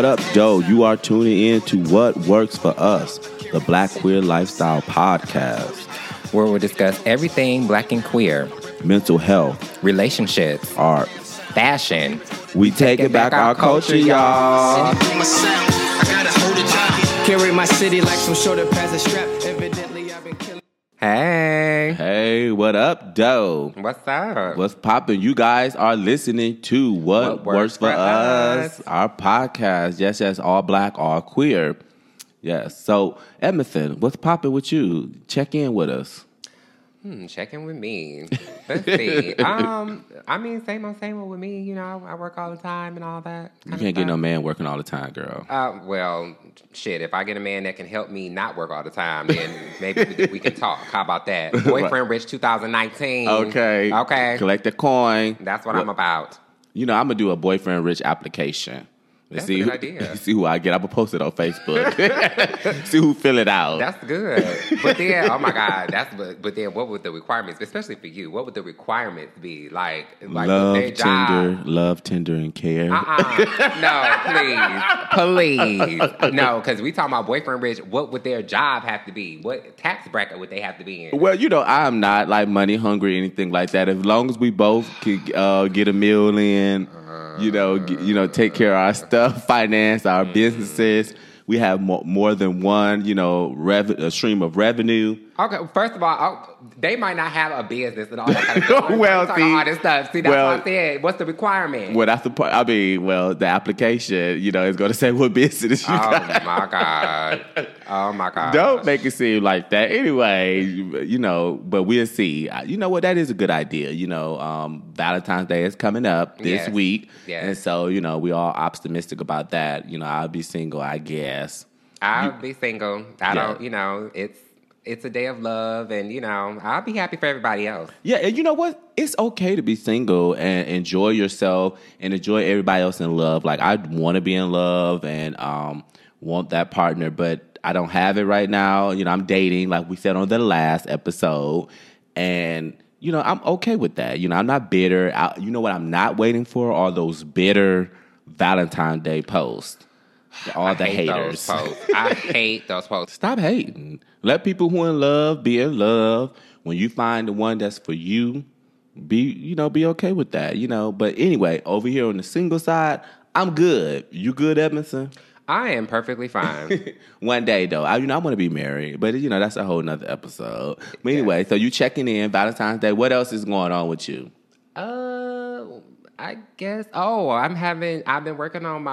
What up, Doe? You are tuning in to What Works for Us, the Black Queer Lifestyle Podcast, where we'll discuss everything Black and queer, mental health, relationships, art, fashion. We taking back our culture, y'all. Carry my city like some shoulder pads of strap. Evidently, I've been killing. Hey, what up, Doe? What's up? What's poppin'? You guys are listening to What Works for Us, our podcast. Yes, all Black, all queer. Yes. So, Emerson, what's poppin' with you? Check in with us. Check in with me. Let's see. I mean, same old with me. You know, I work all the time and all that. You can't get no man working all the time, girl. Well, shit. If I get a man that can help me not work all the time, then maybe we can talk. How about that? Boyfriend Rich 2019. Okay. Collect the coin. That's what I'm about. You know, I'm gonna do a Boyfriend Rich application. That's a good idea. See who I get. I'm going to post it on Facebook. See who fill it out. That's good. But then, oh my God, but then what would the requirements, especially for you, what would the requirements be? Like love, their job? tender, and care. No, please. No, because we talking about Boyfriend Rich. What would their job have to be? What tax bracket would they have to be in? Well, you know, I'm not like money hungry or anything like that. As long as we both can get a meal in, take care of our stuff, finance our businesses. We have more than one, a stream of revenue. Okay, first of all, they might not have a business and all that kind of stuff. All this stuff. See, that's what I said. What's the requirement? Well, that's the part. I mean, the application, is going to say what business you got. Oh my God. Don't make it seem like that. Anyway, but we'll see. You know what? That is a good idea. Valentine's Day is coming up this week. Yes. And so, we all optimistic about that. I'll be single, I guess. I'll be single. I don't, it's a day of love, and, I'll be happy for everybody else. Yeah, and you know what? It's okay to be single and enjoy yourself and enjoy everybody else in love. Like, I want to be in love and want that partner, but I don't have it right now. I'm dating, like we said on the last episode, and, I'm okay with that. I'm not bitter. You know what I'm not waiting for? Are those bitter Valentine's Day posts. All the haters. I hate those posts. Stop hating. Let people who are in love be in love. When you find the one that's for you, be okay with that. But anyway, over here on the single side, I'm good. You good, Edmondson? I am perfectly fine. One day, though. I want to be married. But, that's a whole nother episode. But anyway, so you checking in, Valentine's Day. What else is going on with you? I guess. I've been working on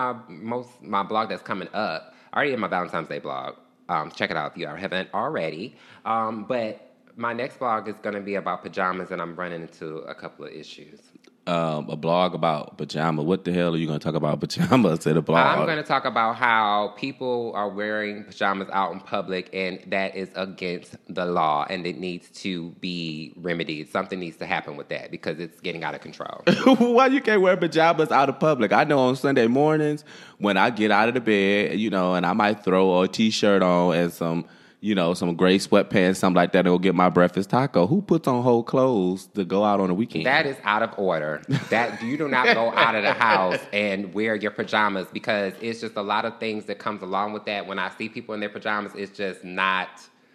my blog that's coming up. I already have my Valentine's Day blog. Check it out if you haven't already. But my next blog is going to be about pajamas, and I'm running into a couple of issues. A blog about pajamas. What the hell are you going to talk about pajamas in a blog? I'm going to talk about how people are wearing pajamas out in public, and that is against the law, and it needs to be remedied. Something needs to happen with that because it's getting out of control. Why you can't wear pajamas out of public? I know on Sunday mornings when I get out of the bed, and I might throw a T-shirt on and some gray sweatpants, something like that, and go get my breakfast taco. Who puts on whole clothes to go out on the weekend? That is out of order. That you do not go out of the house and wear your pajamas because it's just a lot of things that comes along with that. When I see people in their pajamas, it's just not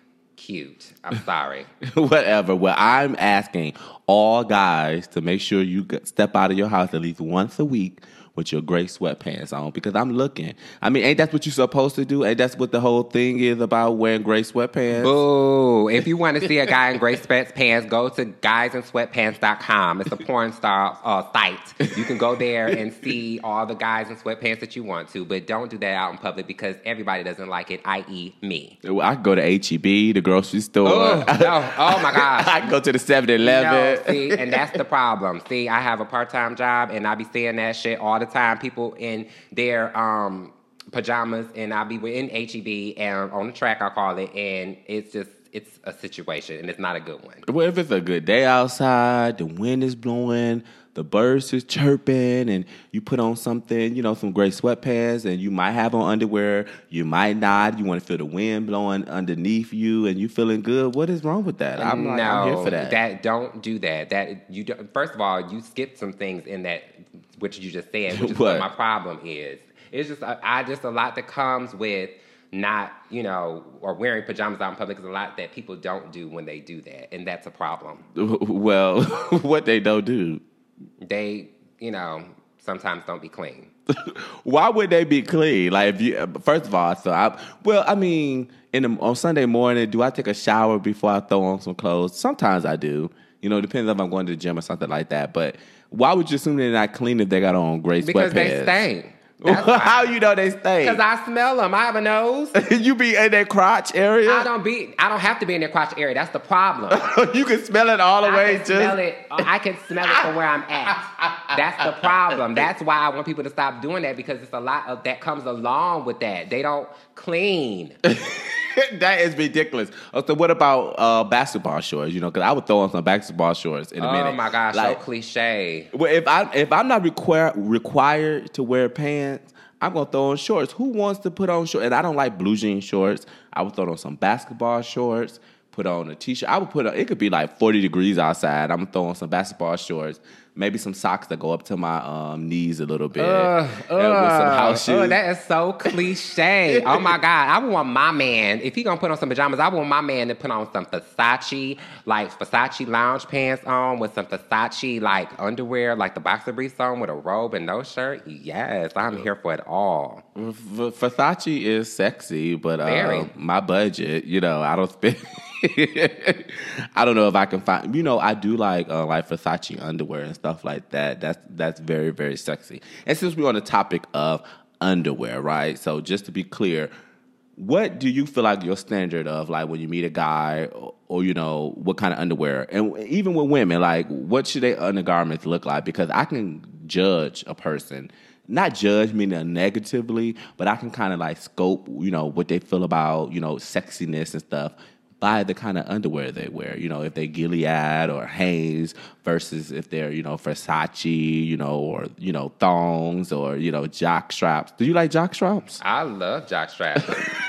cute. I'm sorry. Whatever. Well, I'm asking all guys to make sure you step out of your house at least once a week with your gray sweatpants on because I'm looking. I mean, ain't that what you're supposed to do? Ain't that what the whole thing is about wearing gray sweatpants? Boo. If you want to see a guy in gray sweatpants, go to guysinsweatpants.com. It's a porn star site. You can go there and see all the guys in sweatpants that you want to, but don't do that out in public because everybody doesn't like it, i.e. me. I can go to H-E-B, the grocery store. Oh, no. Oh, my gosh. I can go to the 7-Eleven. No, see, and that's the problem. See, I have a part-time job, and I be seeing that shit all the time. People in their pajamas, and I'll be in H-E-B and on the track, I call it, and it's a situation, and it's not a good one. Well, if it's a good day outside, the wind is blowing, the birds is chirping, and you put on something, some gray sweatpants, and you might have on underwear, you might not, you want to feel the wind blowing underneath you, and you feeling good. What is wrong with that? I'm here for that. Don't do that. First of all, you skipped some things in that, which you just said, which is what my problem is. It's just just a lot that comes with not, or wearing pajamas out in public is a lot that people don't do when they do that, and that's a problem. Well, what they don't do? They, sometimes don't be clean. Why would they be clean? Like, if you, first of all, on Sunday morning, do I take a shower before I throw on some clothes? Sometimes I do. Depends if I'm going to the gym or something like that. But why would you assume they're not clean if they got on gray sweatpants? Because they stink. How you know they stink? Because I smell them. I have a nose. You be in their crotch area? I don't have to be in their crotch area. That's the problem. You can smell it all the way. I can smell it from where I'm at. That's the problem. That's why I want people to stop doing that, because it's a lot of that comes along with that. They don't clean. That is ridiculous. So what about basketball shorts? Because I would throw on some basketball shorts in a minute. Oh my gosh, so cliche. Well, if I'm not required to wear pants, I'm gonna throw on shorts. Who wants to put on shorts? And I don't like blue jean shorts. I would throw on some basketball shorts. Put on a t-shirt. I would it could be like 40 degrees outside. I'm gonna throw on some basketball shorts. Maybe some socks that go up to my knees a little bit. With some house shoes. That is so cliche. Oh my God. I want my man, if he gonna put on some pajamas, I want my man to put on some Versace lounge pants on with some Versace underwear, like the boxer briefs on with a robe and no shirt. Yes, I'm here for it all. Versace is sexy, but my budget, I don't spend... I don't know if I can find. I do like Versace underwear and stuff like that. That's very, very sexy. And since we're on the topic of underwear, right? So just to be clear, what do you feel like your standard of when you meet a guy, or what kind of underwear, and even with women, what should their undergarments look like? Because I can judge a person. Not judge meaning negatively, but I can kind of scope, what they feel about, sexiness and stuff by the kind of underwear they wear. If they're Gilead or Hanes versus if they're, Versace, or, thongs or, jock straps. Do you like jock straps? I love jock straps.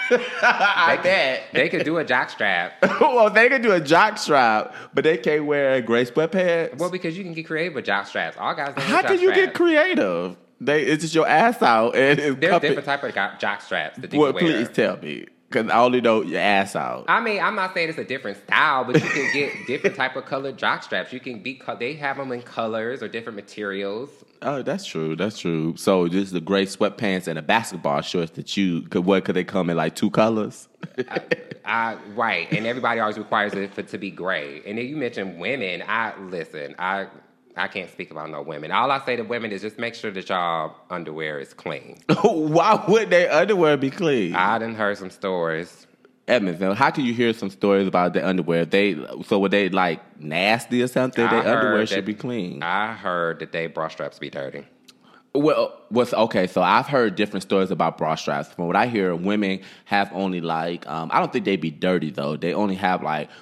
I bet. They could do a jock strap. Well, they could do a jock strap, but they can't wear gray sweatpants. Well, because you can get creative with jock straps. All guys don't How can you get creative? It's just your ass out. And there's different type of jock straps that you can wear. Please tell me. Because I only know your ass out. I mean, I'm not saying it's a different style, but you can get different type of colored jock straps. They have them in colors or different materials. Oh, that's true. That's true. So this is the gray sweatpants and the basketball shorts that could they come in 2 colors? Right. And everybody always requires it to be gray. And then you mentioned women. I can't speak about no women. All I say to women is just make sure that y'all underwear is clean. Why would their underwear be clean? I done heard some stories. Edmonds, how can you hear some stories about their underwear? Were they nasty or something? Their underwear should be clean. I heard that they bra straps be dirty. Well, okay, so I've heard different stories about bra straps. From what I hear, women have only I don't think they be dirty though. They only have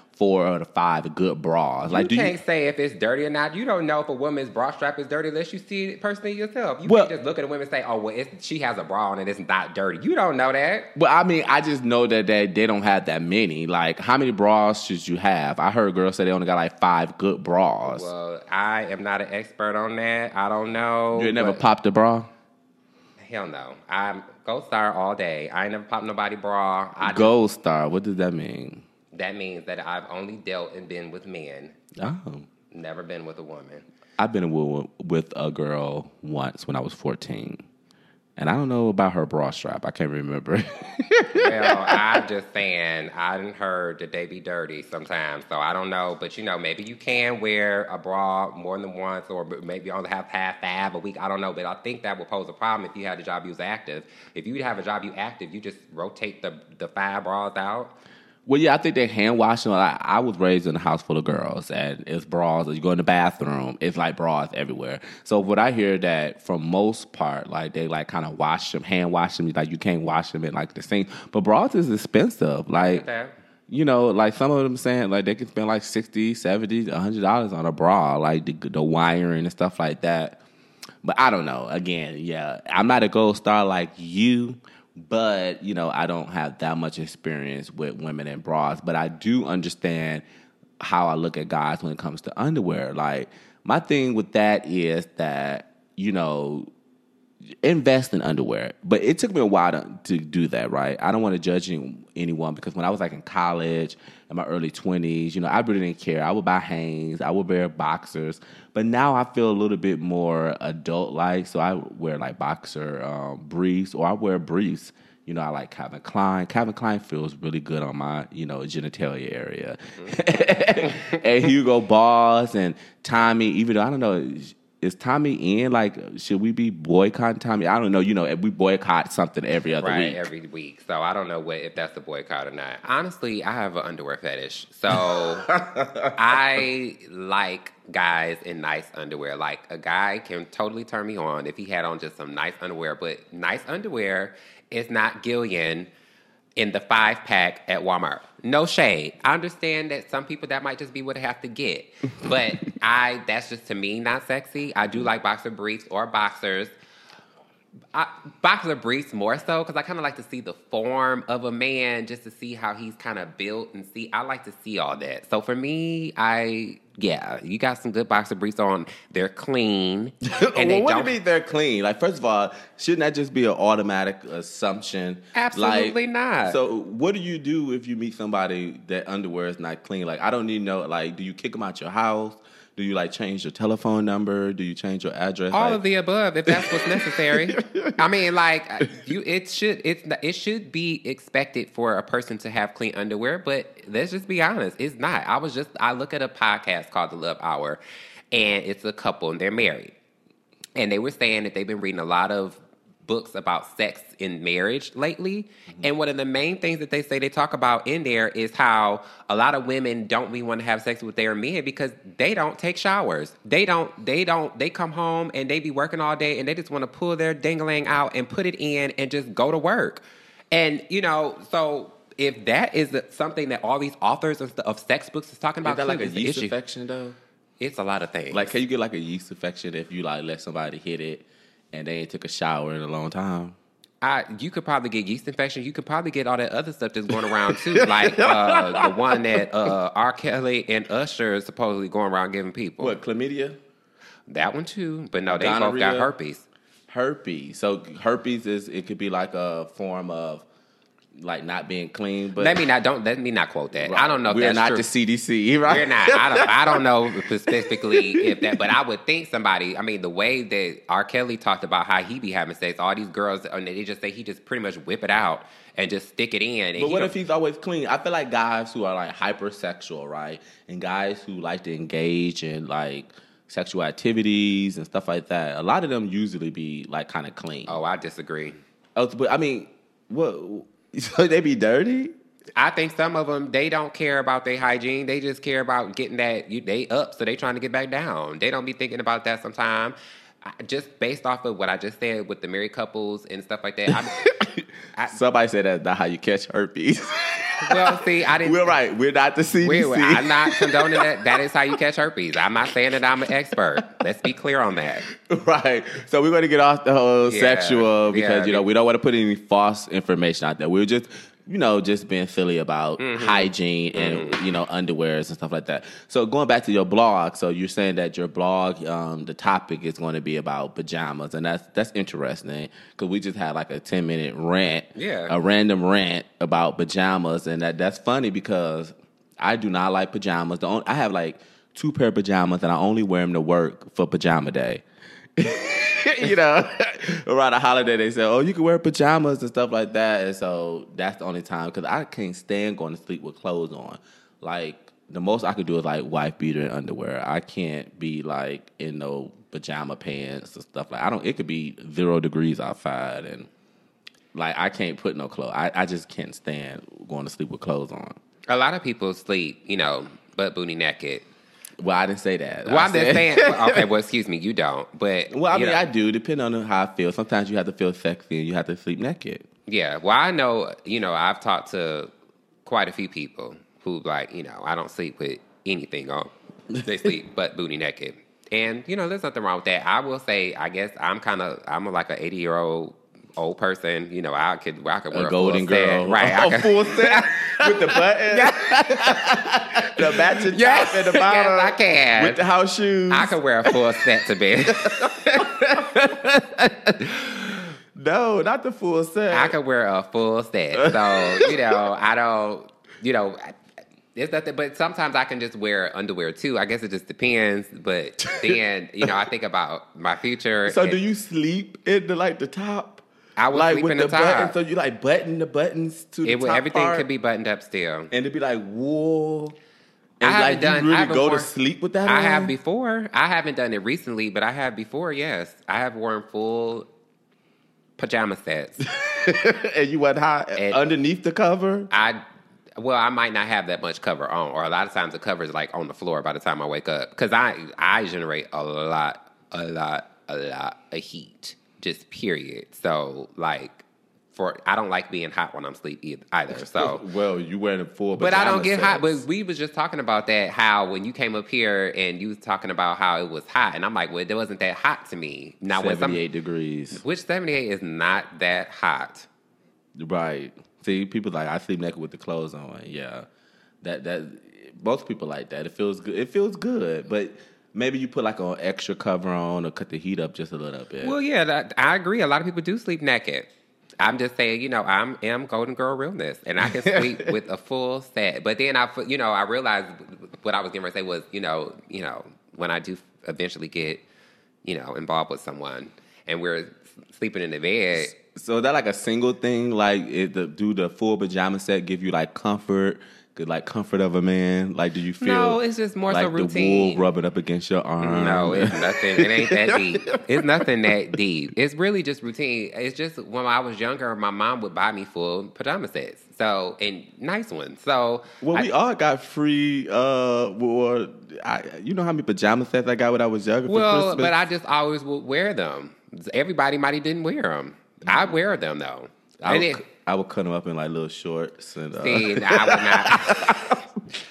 4 out of 5 good bras. You can't say if it's dirty or not. You don't know if a woman's bra strap is dirty unless you see it personally yourself. You can't just look at a woman and say, "Oh, well, she has a bra on and it's not dirty." You don't know that. Well, I mean, I just know that they don't have that many. How many bras should you have? I heard girls say they only got 5 good bras. Well, I am not an expert on that. I don't know. You never popped a bra? Hell no. I'm Gold Star all day. I ain't never popped nobody bra. Gold Star. What does that mean? That means that I've only dealt and been with men. Oh. Never been with a woman. I've been with a girl once when I was 14. And I don't know about her bra strap. I can't remember. Well, I'm just saying, I done heard that they be dirty sometimes. So I don't know. But, maybe you can wear a bra more than once, or maybe only have half a week. I don't know. But I think that would pose a problem if you had a job you was active. If you have a job you active, you just rotate the 5 bras out. Well, yeah, I think they hand wash them. I was raised in a house full of girls, and it's bras. You go in the bathroom, it's bras everywhere. So what I hear that for most part, they kind of wash them, hand wash them. You can't wash them in the sink. But bras is expensive. Okay. Some of them saying they can spend $60, $70, $100 on a bra, the wiring and stuff like that. But I don't know. Again, yeah, I'm not a Gold Star like you. But, I don't have that much experience with women in bras. But I do understand how I look at guys when it comes to underwear. My thing with that is that, invest in underwear. But it took me a while to do that, right? I don't want to judge anyone because when I was like in college, in my early 20s, I really didn't care. I would buy Hanes, I would wear boxers. But now I feel a little bit more adult-like, so I wear like boxer briefs, or I wear briefs. I like Calvin Klein. Calvin Klein feels really good on my, genitalia area. And Hugo Boss and Tommy, even though I don't know, is Tommy in? Like, should we be boycotting Tommy? I don't know. We boycott something every other week. Right, every week. So I don't know if that's a boycott or not. Honestly, I have an underwear fetish. So I like guys in nice underwear. Like, a guy can totally turn me on if he had on just some nice underwear. But nice underwear is not Gillian in the 5-pack at Walmart. No shade. I understand that some people that might just be what they have to get. But that's just, to me, not sexy. I do like boxer briefs or boxers. Boxer briefs more so because I kind of like to see the form of a man just to see how he's kind of built and see. I like to see all that. So for me, you got some good boxer briefs on. They're clean. And well, what do you mean they're clean? Like, first of all, shouldn't that just be an automatic assumption? Absolutely not. So what do you do if you meet somebody that underwear is not clean? Like, I don't need to know, like, do you kick them out your house? Do you, like, change your telephone number? Do you change your address? All of the above, if that's what's necessary. I mean, like, it should be expected for a person to have clean underwear, but let's just be honest, it's not. I look at a podcast called The Love Hour, and it's a couple, and they're married. And they were saying that they've been reading a lot of books about sex in marriage lately. Mm-hmm. And one of the main things that they say they talk about in there is how a lot of women don't really want to have sex with their men because they don't take showers. They come home and they be working all day and they just want to pull their dingling out and put it in and just go to work. And, so if that is something that all these authors of sex books is talking about, is that like a yeast infection though? It's a lot of things. Like, can you get like a yeast infection if you like let somebody hit it and they ain't took a shower in a long time? You could probably get yeast infection. You could probably get all that other stuff that's going around too, like the one that R. Kelly and Usher is supposedly going around giving people. What, chlamydia? That one too, but no, they Gonorrhea? both got herpes. Herpes. So herpes it could be like a form of like not being clean. But let me not quote that. Right. I don't know if we're that's not true. the CDC, right? We're not. I don't know specifically if that, but I would think somebody. I mean, the way that R. Kelly talked about how he be having sex, all these girls, and they just say he just pretty much whip it out and just stick it in. But what if he's always clean? I feel like guys who are like hypersexual, right, and guys who like to engage in like sexual activities and stuff like that, a lot of them usually be like kind of clean. Oh, I disagree. Oh, but I mean, what? So they be dirty? I think some of them, they don't care about their hygiene. They just care about getting they up, so they trying to get back down. They don't be thinking about that sometimes. Just based off of what I just said with the married couples and stuff like that. Somebody said that's not how you catch herpes. Well, see, I didn't. We're right. We're not the CDC. I'm not condoning that. That is how you catch herpes. I'm not saying that I'm an expert. Let's be clear on that. Right. So we're going to get off the whole sexual because, we don't want to put any false information out there. We're just, just being silly about hygiene and, underwears and stuff like that. So going back to your blog, so you're saying that your blog, the topic is going to be about pajamas. And that's interesting because we just had like a 10-minute rant, a random rant about pajamas. And that's funny because I do not like pajamas. I have like 2 pair of pajamas and I only wear them to work for pajama day. Around a holiday they say, oh, you can wear pajamas and stuff like that. And so that's the only time because I can't stand going to sleep with clothes on. Like, the most I could do is like wife beater and underwear. I can't be like in no pajama pants and stuff like it could be 0 degrees outside and like I can't put no clothes. I just can't stand going to sleep with clothes on. A lot of people sleep, butt booty naked. Well, I didn't say that. Well, I'm just saying. Okay, well, excuse me, you don't. But well, I mean, I do. Depending on how I feel. Sometimes you have to feel sexy and you have to sleep naked. Yeah. Well, I know. I've talked to quite a few people who I don't sleep with anything on. They sleep butt booty naked, and there's nothing wrong with that. I will say, I guess I'm like an 80-year-old. Old person, I could wear a golden girl, set. Right? A full set with the button, the matching top and the bottom. Yes, I can with the house shoes. I could wear a full set to bed. No, not the full set. I could wear a full set. So, I don't, it's nothing, but sometimes I can just wear underwear too. I guess it just depends. But then, I think about my future. So do you sleep in the top? I would like sleep with in the top. Buttons, so you button the buttons to the top everything part? could be buttoned up still. And it'd be like wool. And I haven't done. You really I haven't go worn, to sleep with that I on? have before. I haven't done it recently, but I have before. Yes, I have worn full pajama sets. And you went high underneath the cover? I might not have that much cover on, or a lot of times the cover is like on the floor by the time I wake up, because I generate a lot of heat, just period. So I don't like being hot when I'm asleep either. So well, you wearing a full, but I don't get sets. hot. But we was just talking about that, how when you came up here and you was talking about how it was hot, and I'm like, well, it wasn't that hot to me. Now 78 degrees, which 78 is not that hot, right? See, people I sleep naked with the clothes on. Yeah, that most people like that. It feels good. It feels good, but maybe you put an extra cover on or cut the heat up just a little bit. Well, yeah, I agree. A lot of people do sleep naked. I'm just saying, I am Golden Girl realness, and I can sleep with a full set. But then I realized what I was going to say was, when I do eventually get, involved with someone, and we're sleeping in the bed. So is that a single thing? Do the full pajama set give you comfort? Good comfort of a man? Do you feel? No, it's just more so routine. The wool rubbing up against your arm? No, it's nothing. It ain't that deep. It's nothing that deep. It's really just routine. It's just when I was younger, my mom would buy me full pajama sets. So, and nice ones. So, we all got free. You know how many pajama sets I got when I was younger. Well, for Christmas? but I just always would wear them. Everybody might have didn't wear them. I wear them though. I would cut them up in little shorts and. See, I would not.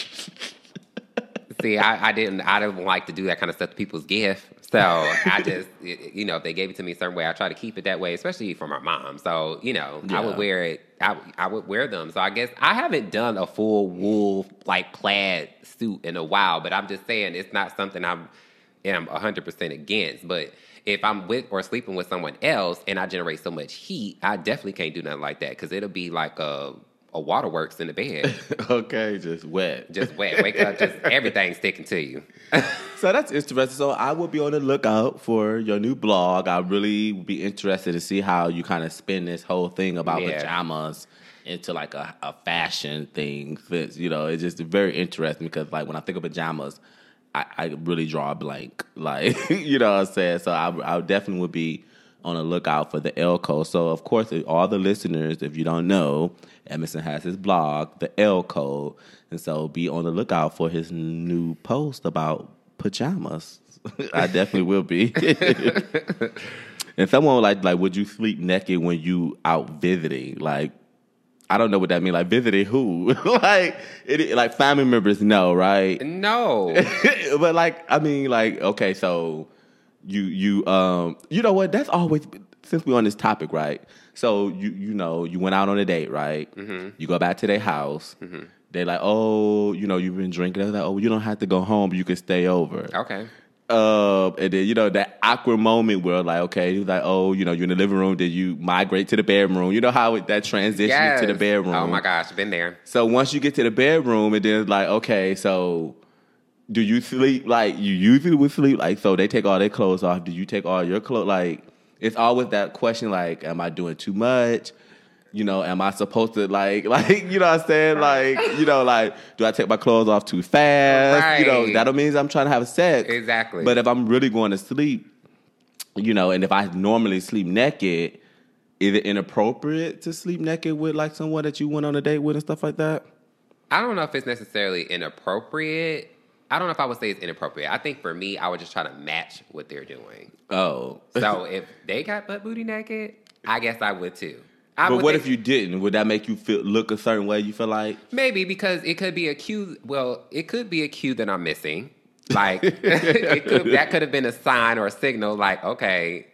See, I didn't like to do that kind of stuff to people's gift. So I just, if they gave it to me a certain way, I try to keep it that way, especially for my mom. So I would wear it. I would wear them. So I guess I haven't done a full wool plaid suit in a while, but I'm just saying it's not something I am 100% against, but. If I'm with or sleeping with someone else and I generate so much heat, I definitely can't do nothing like that because it'll be like a waterworks in the bed. Okay, just wet. Just wet. Wake up, just everything sticking to you. So that's interesting. So I will be on the lookout for your new blog. I really would be interested to see how you kind of spin this whole thing about pajamas into a fashion thing. It's just very interesting because when I think of pajamas, I really draw a blank, you know what I'm saying? So I definitely would be on the lookout for the Elko. So, of course, all the listeners, if you don't know, Emerson has his blog, the Elko. And so be on the lookout for his new post about pajamas. I definitely will be. And someone would you sleep naked when you out visiting? I don't know what that means. Visiting who? Family members know, right? No. But okay, so you know what? That's always, since we're on this topic, right? So you went out on a date, right? Mm-hmm. You go back to their house. Mm-hmm. They're like, oh, you've been drinking. They're like, oh, you don't have to go home. You can stay over. Okay. And then, that awkward moment where okay, like, oh, you're in the living room, then you migrate to the bedroom. You know how that transitions to the bedroom. Oh my gosh, been there. So once you get to the bedroom, and then it's okay, so do you sleep you usually would sleep? So they take all their clothes off. Do you take all your clothes? It's always that question, am I doing too much? Am I supposed to you know what I'm saying? Do I take my clothes off too fast? Right. That means I'm trying to have sex. Exactly. But if I'm really going to sleep, and if I normally sleep naked, is it inappropriate to sleep naked with someone that you went on a date with and stuff like that? I don't know if it's necessarily inappropriate. I don't know if I would say it's inappropriate. I think for me, I would just try to match what they're doing. Oh. So if they got butt booty naked, I guess I would too. But what if you didn't? Would that make you look a certain way, you feel like? Maybe, because it could be a cue. Well, it could be a cue that I'm missing. That could have been a sign or a signal. Okay,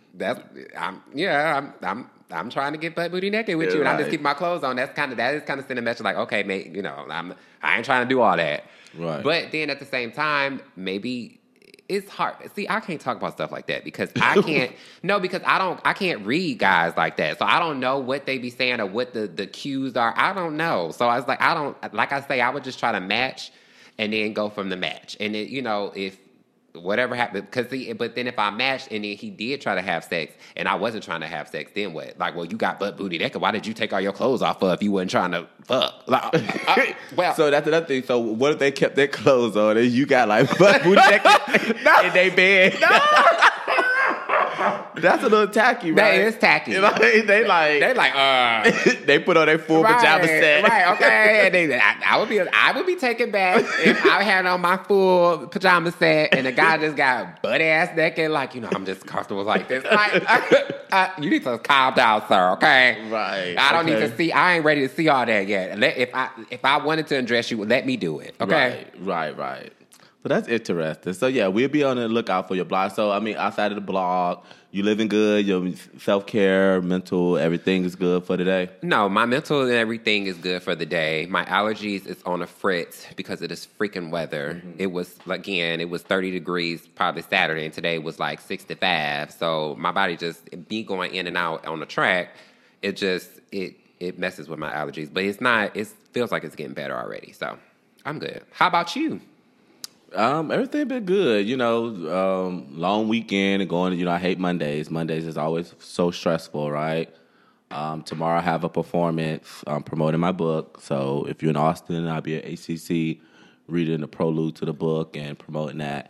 I'm trying to get butt booty naked with you, and I'm just keeping my clothes on. That is kind of sending a message okay, mate, I ain't trying to do all that. Right. But then at the same time, maybe it's hard. See, I can't talk about stuff like that because I can't. No, because I can't read guys like that. So I don't know what they be saying or what the cues are. I don't know. So I was like, like I say, I would just try to match and then go from the match. And it, if whatever happened, but then if I matched and then he did try to have sex and I wasn't trying to have sex, then what? Like, well, you got butt booty. Why did you take all your clothes off if you wasn't trying to fuck? Like, well, so that's another thing. So what if they kept their clothes on and you got like butt booty in their bed? No. That's a little tacky, right? That is tacky. They they put on their full pajama set, right? Okay, and I would be taken back if I had on my full pajama set and the guy just got butt ass naked, like I'm just comfortable like this. Like, you need to calm down, sir. Okay, right? I don't need to see. I ain't ready to see all that yet. If I wanted to undress you, let me do it. Okay, right. So that's interesting. So yeah, we'll be on the lookout for your blog. So I mean, outside of the blog, you living good, your self-care, mental, everything is good for the day? No, my mental and everything is good for the day. My allergies is on a fritz because of this freaking weather. Mm-hmm. It was 30 degrees probably Saturday, and today was like 65. So my body just, me going in and out on the track, it messes with my allergies. But it feels like it's getting better already. So I'm good. How about you? Everything been good, long weekend and going, I hate Mondays. Mondays is always so stressful, right? Tomorrow I have a performance promoting my book. So if you're in Austin, I'll be at ACC reading the prelude to the book and promoting that.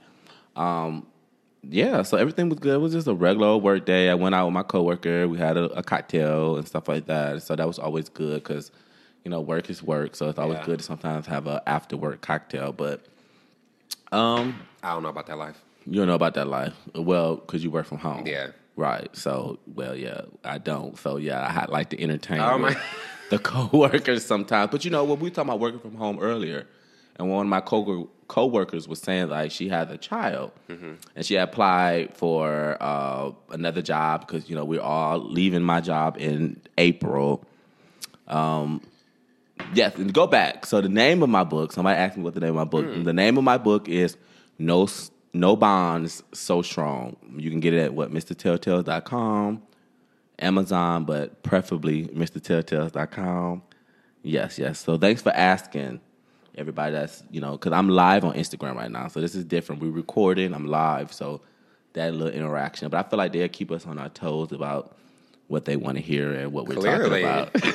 So everything was good. It was just a regular work day. I went out with my coworker. We had a cocktail and stuff like that. So that was always good because, work is work. So it's always good to sometimes have a after work cocktail, but I don't know about that life. You don't know about that life? Well, because you work from home. Yeah. Right. So, I don't. So, I like to entertain my the coworkers sometimes. But, when we talking about working from home earlier, and one of my coworkers was saying, like, she had a child, and she applied for another job because, we're all leaving my job in April. Yes, and go back. So the name of my book, somebody asked me what the name of my book. The name of my book is No Bonds So Strong. You can get it at MrTelltales.com, Amazon, but preferably MrTelltales.com. Yes. So thanks for asking, everybody. That's, because I'm live on Instagram right now. So this is different. We're recording. I'm live. So that little interaction. But I feel like they'll keep us on our toes about what they want to hear and what we're talking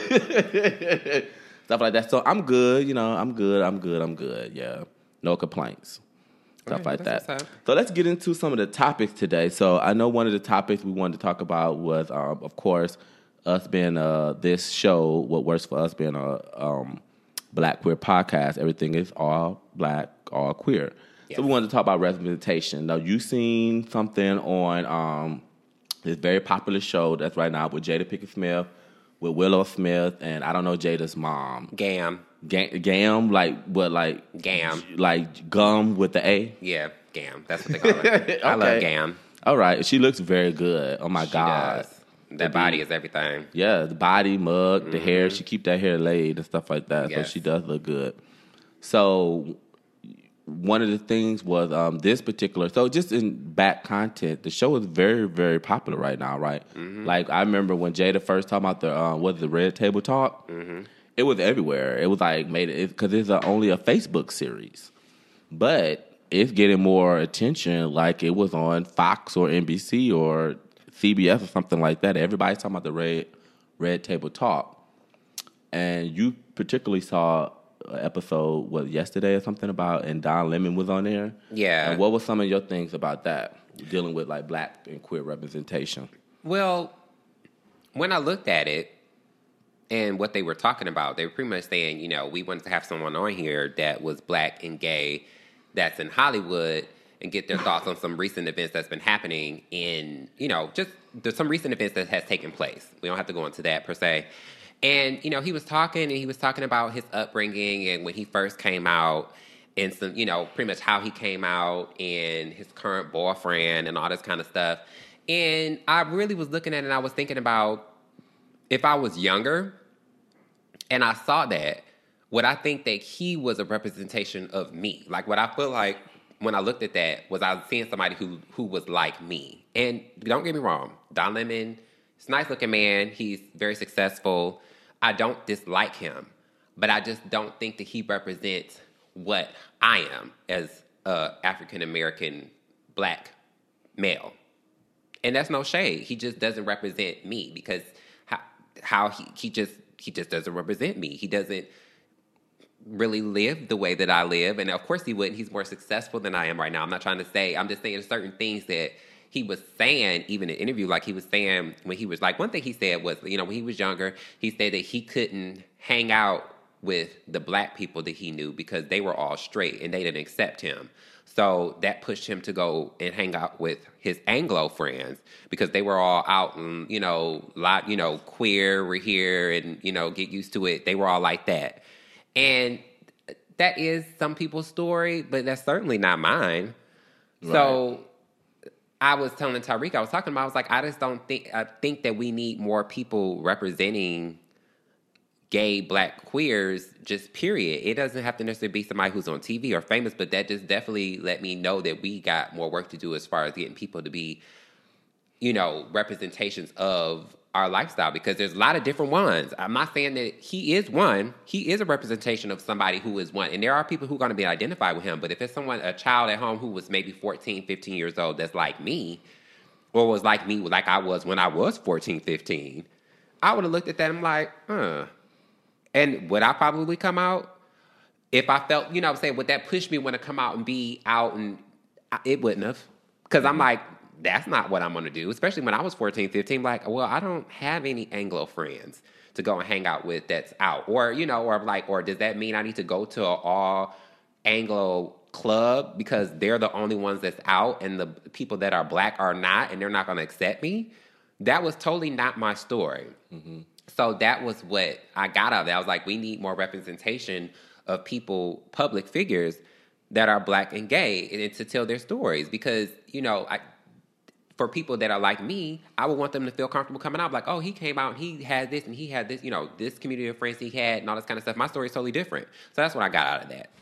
about. Stuff like that. So I'm good, I'm good. Yeah. No complaints. Stuff like that. So let's get into some of the topics today. So I know one of the topics we wanted to talk about was, of course, us being this show, what works for us being a Black Queer podcast. Everything is all Black, all queer. Yes. So we wanted to talk about representation. Now, you seen something on this very popular show that's right now with Jada Pinkett Smith, with Willow Smith, and I don't know Jada's mom. Gam, like what? Like Gam, like gum with the A. Yeah, Gam. That's what they call it. Okay. I love Gam. All right, she looks very good. Oh my God, does. That body is everything. Yeah, the body, mug, the hair. She keep that hair laid and stuff like that. Yes. So she does look good. So one of the things was this particular. So just in back content, the show is very, very popular right now, right? Mm-hmm. Like I remember when Jada first talking about the Red Table Talk. Mm-hmm. It was everywhere. It was like because it's only a Facebook series, but it's getting more attention. Like it was on Fox or NBC or CBS or something like that. Everybody's talking about the Red Table Talk, and you particularly saw episode yesterday or something about, and Don Lemon was on there. Yeah. And what were some of your things about that, dealing with like Black and queer representation? Well, when I looked at it and what they were talking about, they were pretty much saying, we wanted to have someone on here that was Black and gay, that's in Hollywood, and get their thoughts on some recent events that's been happening in, just some recent events that has taken place. We don't have to go into that per se. And, he was talking about his upbringing and when he first came out and some, pretty much how he came out and his current boyfriend and all this kind of stuff. And I really was looking at it and I was thinking about if I was younger and I saw that, would I think that he was a representation of me? Like, would I feel like when I looked at that was I was seeing somebody who was like me. And don't get me wrong, Don Lemon, he's a nice looking man. He's very successful. I don't dislike him, but I just don't think that he represents what I am as a African American black male. And that's no shade. He just doesn't represent me because how he just doesn't represent me. He doesn't really live the way that I live. And of course he wouldn't. He's more successful than I am right now. I'm not trying to say, I'm just saying certain things that he was saying, even in an interview, like he was saying when he was like, one thing he said was, you know, when he was younger, he said that he couldn't hang out with the black people that he knew because they were all straight and they didn't accept him. So that pushed him to go and hang out with his Anglo friends because they were all out and, you know, queer, we're here and, you know, get used to it. They were all like that. And that is some people's story, but that's certainly not mine. Right. So I was telling Tariq, I was like, I just don't think, I think that we need more people representing gay, black, queers, just period. It doesn't have to necessarily be somebody who's on TV or famous, but that just definitely let me know that we got more work to do as far as getting people to be, you know, representations of our lifestyle, because there's a lot of different ones. I'm not saying that he is one. He is a representation of somebody who is one. And there are people who are going to be identified with him. But if it's someone, a child at home who was maybe 14, 15 years old that's like me, or was like me, like I was when I was 14, 15, I would have looked at that and I'm like, And would I probably come out? If I felt, you know what I'm saying, would that push me when to come out and be out? And it wouldn't have. Because I'm like, that's not what I'm going to do. Especially when I was 14, 15, like, well, I don't have any Anglo friends to go and hang out with that's out. Or, you know, or does that mean I need to go to an all Anglo club because they're the only ones that's out and the people that are black are not and they're not going to accept me? That was totally not my story. Mm-hmm. So that was what I got out of that. I was like, we need more representation of people, public figures that are black and gay and to tell their stories. Because, you know, for people that are like me, I would want them to feel comfortable coming out. Like, oh, he came out and he had this and he had this, you know, this community of friends he had and all this kind of stuff. My story is totally different. So that's what I got out of that.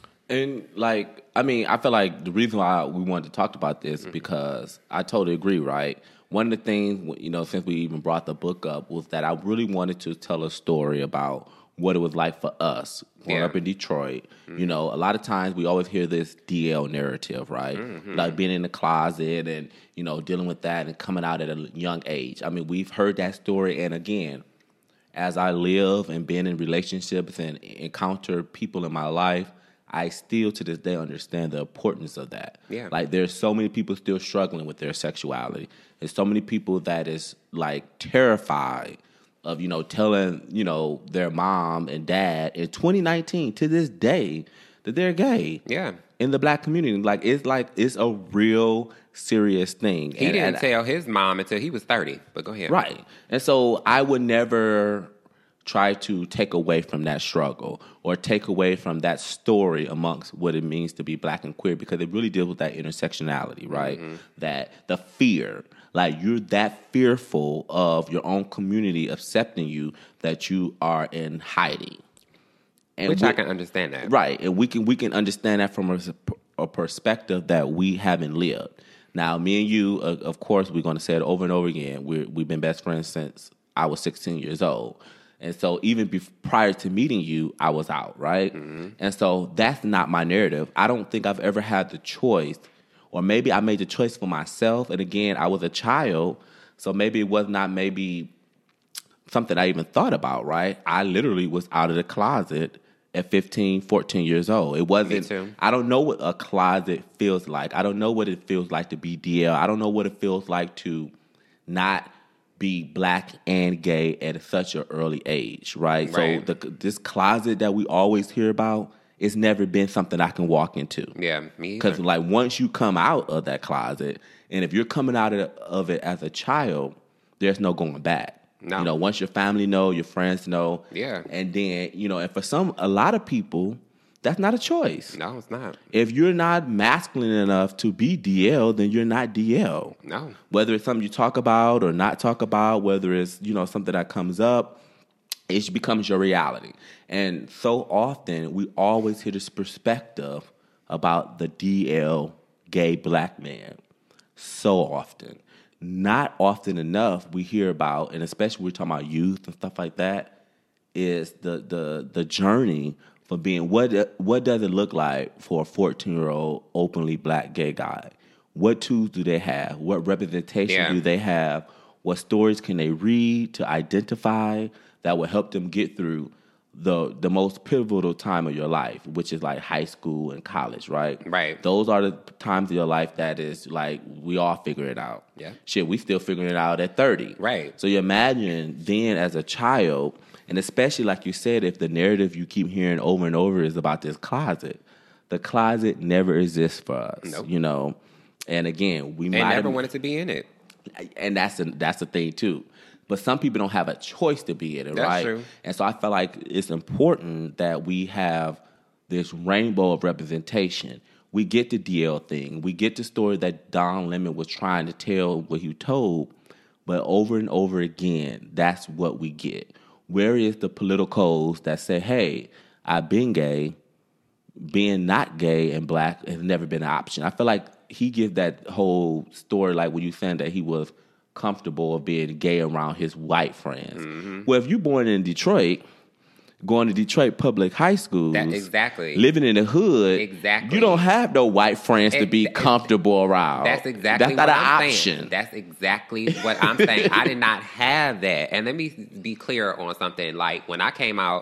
And, like, I mean, I feel like the reason why we wanted to talk about this because I totally agree, right? One of the things, you know, since we even brought the book up was that I really wanted to tell a story about what it was like for us growing up in Detroit. Mm-hmm. You know, a lot of times we always hear this DL narrative, right? Mm-hmm. Like being in the closet and, you know, dealing with that and coming out at a young age. I mean, we've heard that story. And again, as I live and been in relationships and encounter people in my life, I still to this day understand the importance of that. Yeah. Like there's so many people still struggling with their sexuality. There's so many people that is like terrified of, you know, telling, you know, their mom and dad in 2019 to this day that they're gay. Yeah. In the black community. Like it's a real serious thing. He didn't tell his mom until he was 30, but go ahead. Right. And so I would never try to take away from that struggle or take away from that story amongst what it means to be black and queer, because it really deals with that intersectionality, right? Mm-hmm. That the fear, like you're that fearful of your own community accepting you that you are in hiding. And which I can understand that. Right. And we can understand that from a perspective that we haven't lived. Now, me and you, of course, we're going to say it over and over again. We've been best friends since I was 16 years old. And so even prior to meeting you, I was out, right? Mm-hmm. And so that's not my narrative. I don't think I've ever had the choice, or maybe I made the choice for myself. And again, I was a child, so maybe it was not maybe something I even thought about, right? I literally was out of the closet at 15, 14 years old. It wasn't, me too. I don't know what a closet feels like. I don't know what it feels like to be DL. I don't know what it feels like to not be black and gay at such an early age, right? So this closet that we always hear about, it's never been something I can walk into. Yeah, me either. Because like once you come out of that closet, and if you're coming out of it as a child, there's no going back. No. You know, once your family know, your friends know. Yeah. And then, you know, and for a lot of people, that's not a choice. No, it's not. If you're not masculine enough to be DL, then you're not DL. No. Whether it's something you talk about or not talk about, whether it's, you know, something that comes up, it becomes your reality. And so often we always hear this perspective about the DL gay black man so often. Not often enough we hear about, and especially we're talking about youth and stuff like that, is the journey for being what does it look like for a 14-year-old openly black gay guy? What tools do they have? What representation do they have? What stories can they read to identify that will help them get through the most pivotal time of your life, which is like high school and college, right? Right. Those are the times of your life that is like we all figure it out. Yeah. Shit, we still figuring it out at 30. Right. So you imagine then as a child, and especially like you said, if the narrative you keep hearing over and over is about this closet, the closet never exists for us. Nope. You know? And again, we They might never wanted to be in it. and that's the thing too. But some people don't have a choice to be in it, That's right? true. And so I feel like it's important that we have this rainbow of representation. We get the DL thing. We get the story that Don Lemon was trying to tell what he told. But over and over again, that's what we get. Where is the politicals that say, hey, I've been gay, being not gay and black has never been an option? I feel like he gives that whole story like when you saying that he was comfortable of being gay around his white friends. Mm-hmm. Well, if you're born in Detroit, going to Detroit public high schools, Exactly. living in the hood, Exactly. you don't have no white friends to be comfortable around. That's exactly that's not what an I'm option. saying. That's exactly what I'm saying. I did not have that. And let me be clear on something. Like when I came out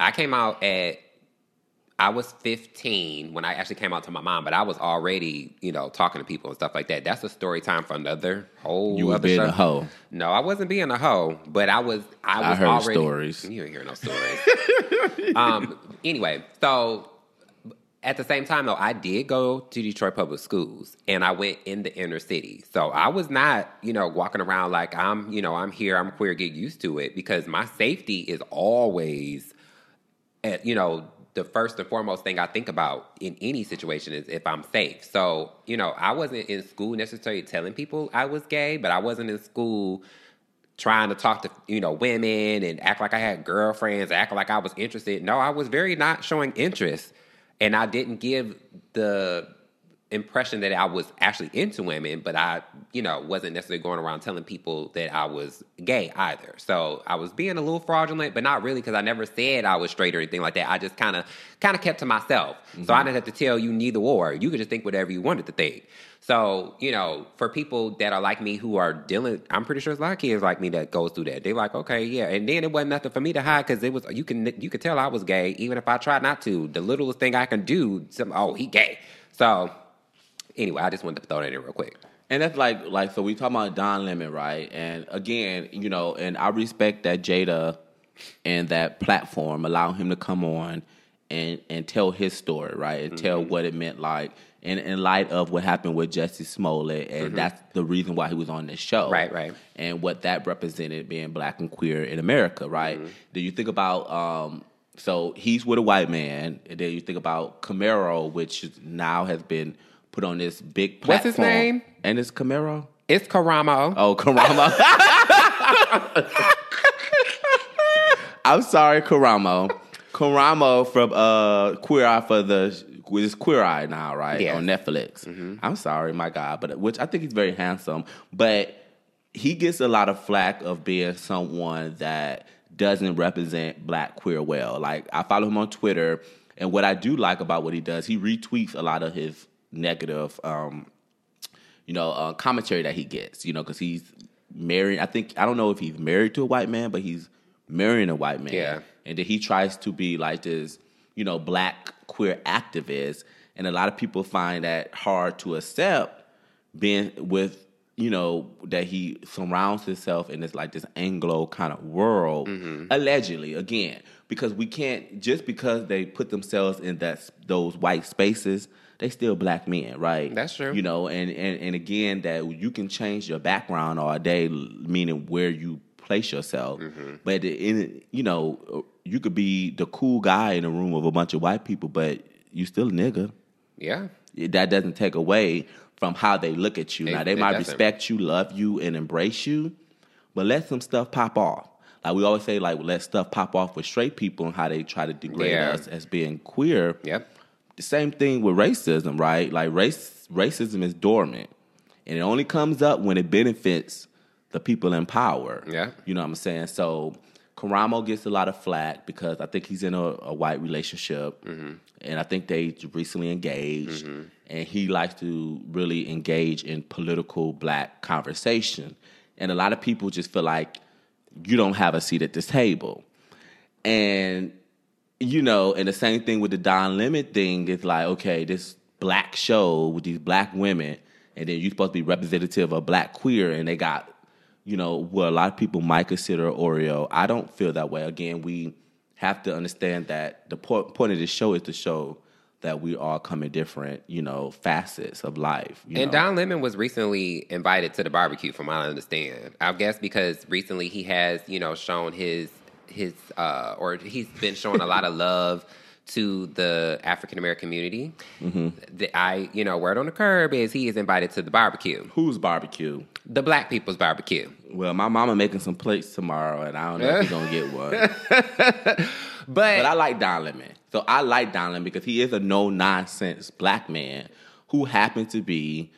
I was 15 when I actually came out to my mom, but I was already, talking to people and stuff like that. That's a story time for another whole You were other being show. a hoe. No, I wasn't being a hoe, but I was I heard already stories. You didn't hear no stories. Anyway, so at the same time though, I did go to Detroit public schools and I went in the inner city. So I was not, walking around like I'm here, I'm queer, get used to it, because my safety is always the first and foremost thing I think about in any situation is if I'm safe. So, I wasn't in school necessarily telling people I was gay, but I wasn't in school trying to talk to, women and act like I had girlfriends, act like I was interested. No, I was very not showing interest. And I didn't give the impression that I was actually into women, but I, wasn't necessarily going around telling people that I was gay either. So I was being a little fraudulent, but not really, because I never said I was straight or anything like that. I just kind of kept to myself. Mm-hmm. So I didn't have to tell you neither or. You could just think whatever you wanted to think. So, for people that are like me who are dealing, I'm pretty sure there's a lot of kids like me that goes through that. They're like, okay, yeah. And then it wasn't nothing for me to hide, because it was, you could tell I was gay, even if I tried not to. The littlest thing I can do, he gay. So anyway, I just wanted to throw that in real quick. And that's like so we talking about Don Lemon, right? And again, and I respect that Jada and that platform allow him to come on and tell his story, right? And tell what it meant like in light of what happened with Jussie Smollett, and that's the reason why he was on this show. Right. And what that represented being black and queer in America, right? Do you think about so he's with a white man, and then you think about Camaro, which now has been put on this big platform. What's his name? And it's Camaro? It's Karamo. Oh, Karamo. I'm sorry, Karamo. Karamo from Queer Eye which is Queer Eye now, right? Yes. On Netflix. Mm-hmm. I'm sorry, my God, but which I think he's very handsome. But he gets a lot of flack of being someone that doesn't represent black queer well. Like, I follow him on Twitter, and what I do like about what he does, he retweets a lot of his negative commentary that he gets, because he's married. I don't know if he's married to a white man, but he's marrying a white man. Yeah. And then he tries to be like this, black queer activist. And a lot of people find that hard to accept, being with, that he surrounds himself in this Anglo kind of world, allegedly, again, because we can't, just because they put themselves in those white spaces, they still black men, right? That's true. And again, that you can change your background all day, meaning where you place yourself. Mm-hmm. But you could be the cool guy in a room with a bunch of white people, but you still a nigga. Yeah. That doesn't take away from how they look at you. Now, they might respect you, love you, and embrace you, but let some stuff pop off. Like we always say, let stuff pop off with straight people and how they try to degrade us as being queer. Yep. same thing with racism, right? Like racism is dormant, and it only comes up when it benefits the people in power. Yeah. You know what I'm saying? So Karamo gets a lot of flack because I think he's in a white relationship, and I think they recently engaged, and he likes to really engage in political black conversation. And a lot of people just feel like you don't have a seat at this table. And, you know, and the same thing with the Don Lemon thing is like, okay, this black show with these black women, and then you're supposed to be representative of black queer, and they got, you know, what a lot of people might consider Oreo. I don't feel that way. Again, we have to understand that the point of this show is to show that we all come in different, you know, facets of life. And Don Lemon was recently invited to the barbecue, from what I understand. I guess because recently he has, you know, shown his or he's been showing a lot of love to the African American community. You know, word on the curb is he is invited to the barbecue. Whose barbecue? The black people's barbecue. Well, my mama making some plates tomorrow, and I don't know if he's gonna get one. But I like Don Lemon. So I like Don Lemon because he is a no-nonsense black man who happens to be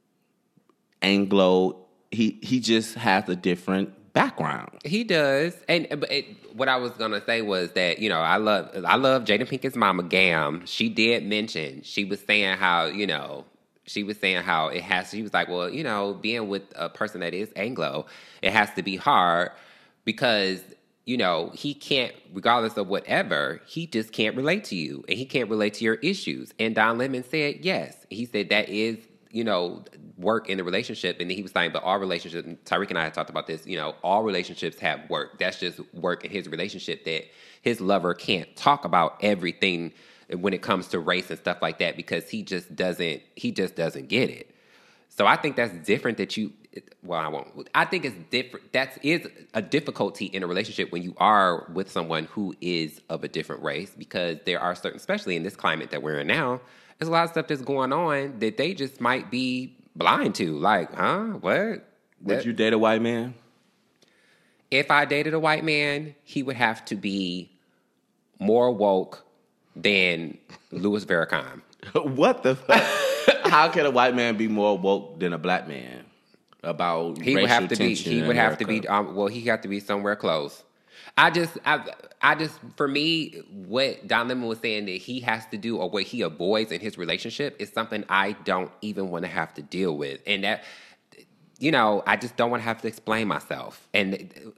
Anglo. He just has a different background. He does. And what I was going to say was that, you know, I love Jada Pinkett's mama, Gam. She did mention, she was saying how, you know, she was like, well, you know, being with a person that is Anglo, it has to be hard because, you know, he can't, regardless of whatever, he just can't relate to you and he can't relate to your issues. And Don Lemon said, yes. He said that is, you know, work in the relationship. And then he was saying, but all relationships, Tyreek and I had talked about this, you know, all relationships have work. That's just work in his relationship, that his lover can't talk about everything when it comes to race and stuff like that because he just doesn't get it. So I think that's different I think it's different. That is a difficulty in a relationship when you are with someone who is of a different race, because there are certain, especially in this climate that we're in now, there's a lot of stuff that's going on that they just might be blind to. Like, what? Would you date a white man? If I dated a white man, he would have to be more woke than Louis Farrakhan. What the fuck? How can a white man be more woke than a black man about he racial would have to be? tension He in would have to be. America? He got to be somewhere close. I just, for me, what Don Lemon was saying that he has to do, or what he avoids in his relationship, is something I don't even want to have to deal with, and that, you know, I just don't want to have to explain myself in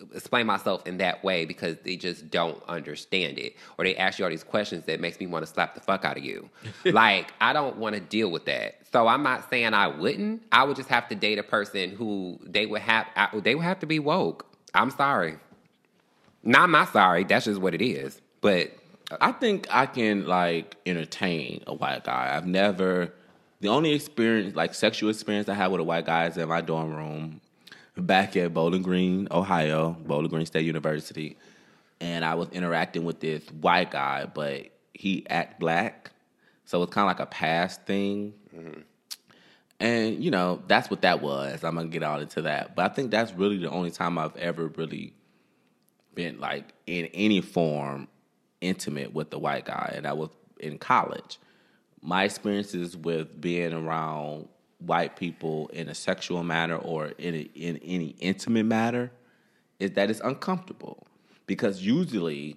that way because they just don't understand it, or they ask you all these questions that makes me want to slap the fuck out of you. Like, I don't want to deal with that. So I'm not saying I wouldn't. I would just have to date a person who they would have to be woke. I'm sorry. Not my sorry. That's just what it is. But I think I can, like, entertain a white guy. I've never... The only experience, like sexual experience I had with a white guy is in my dorm room back at Bowling Green, Ohio, Bowling Green State University. And I was interacting with this white guy, but he act black. So it's kind of like a past thing. Mm-hmm. And, you know, that's what that was. I'm going to get all into that. But I think that's really the only time I've ever really been, like, in any form intimate with the white guy. And that was in college. My experiences with being around white people in a sexual manner or in any intimate manner is that it's uncomfortable, because usually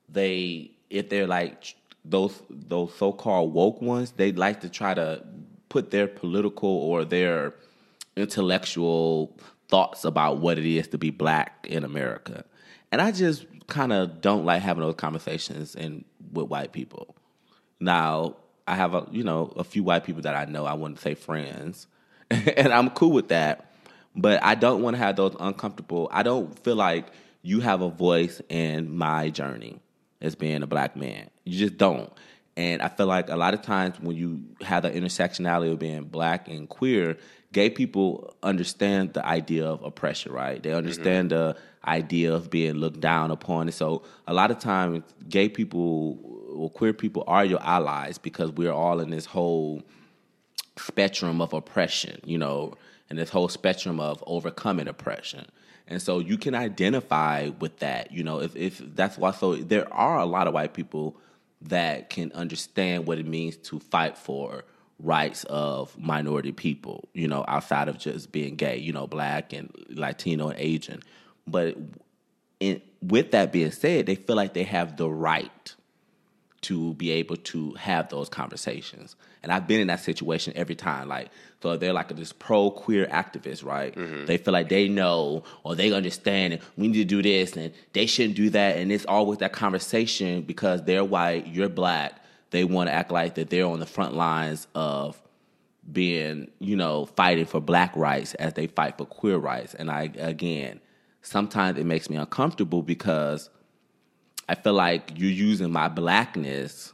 if they're like those so-called woke ones, they like to try to put their political or their intellectual thoughts about what it is to be black in America. And I just kind of don't like having those conversations with white people. Now, I have a few white people that I know, I wouldn't say friends, and I'm cool with that. But I don't want to have those uncomfortable. I don't feel like you have a voice in my journey as being a black man. You just don't. And I feel like a lot of times when you have the intersectionality of being black and queer, gay people understand the idea of oppression, right? They understand the idea of being looked down upon. And so a lot of times gay people or queer people are your allies, because we're all in this whole spectrum of oppression, you know, and this whole spectrum of overcoming oppression. And so you can identify with that, you know, if that's why. So there are a lot of white people that can understand what it means to fight for rights of minority people, outside of just being gay, Black and Latino and Asian. But with that being said, they feel like they have the right to be able to have those conversations. And I've been in that situation every time. So they're like this pro-queer activist, right? Mm-hmm. They feel like they know or they understand and we need to do this and they shouldn't do that. And it's always that conversation because they're white, you're Black. They want to act like that they're on the front lines of being, fighting for Black rights as they fight for queer rights. And sometimes it makes me uncomfortable because I feel like you're using my Blackness,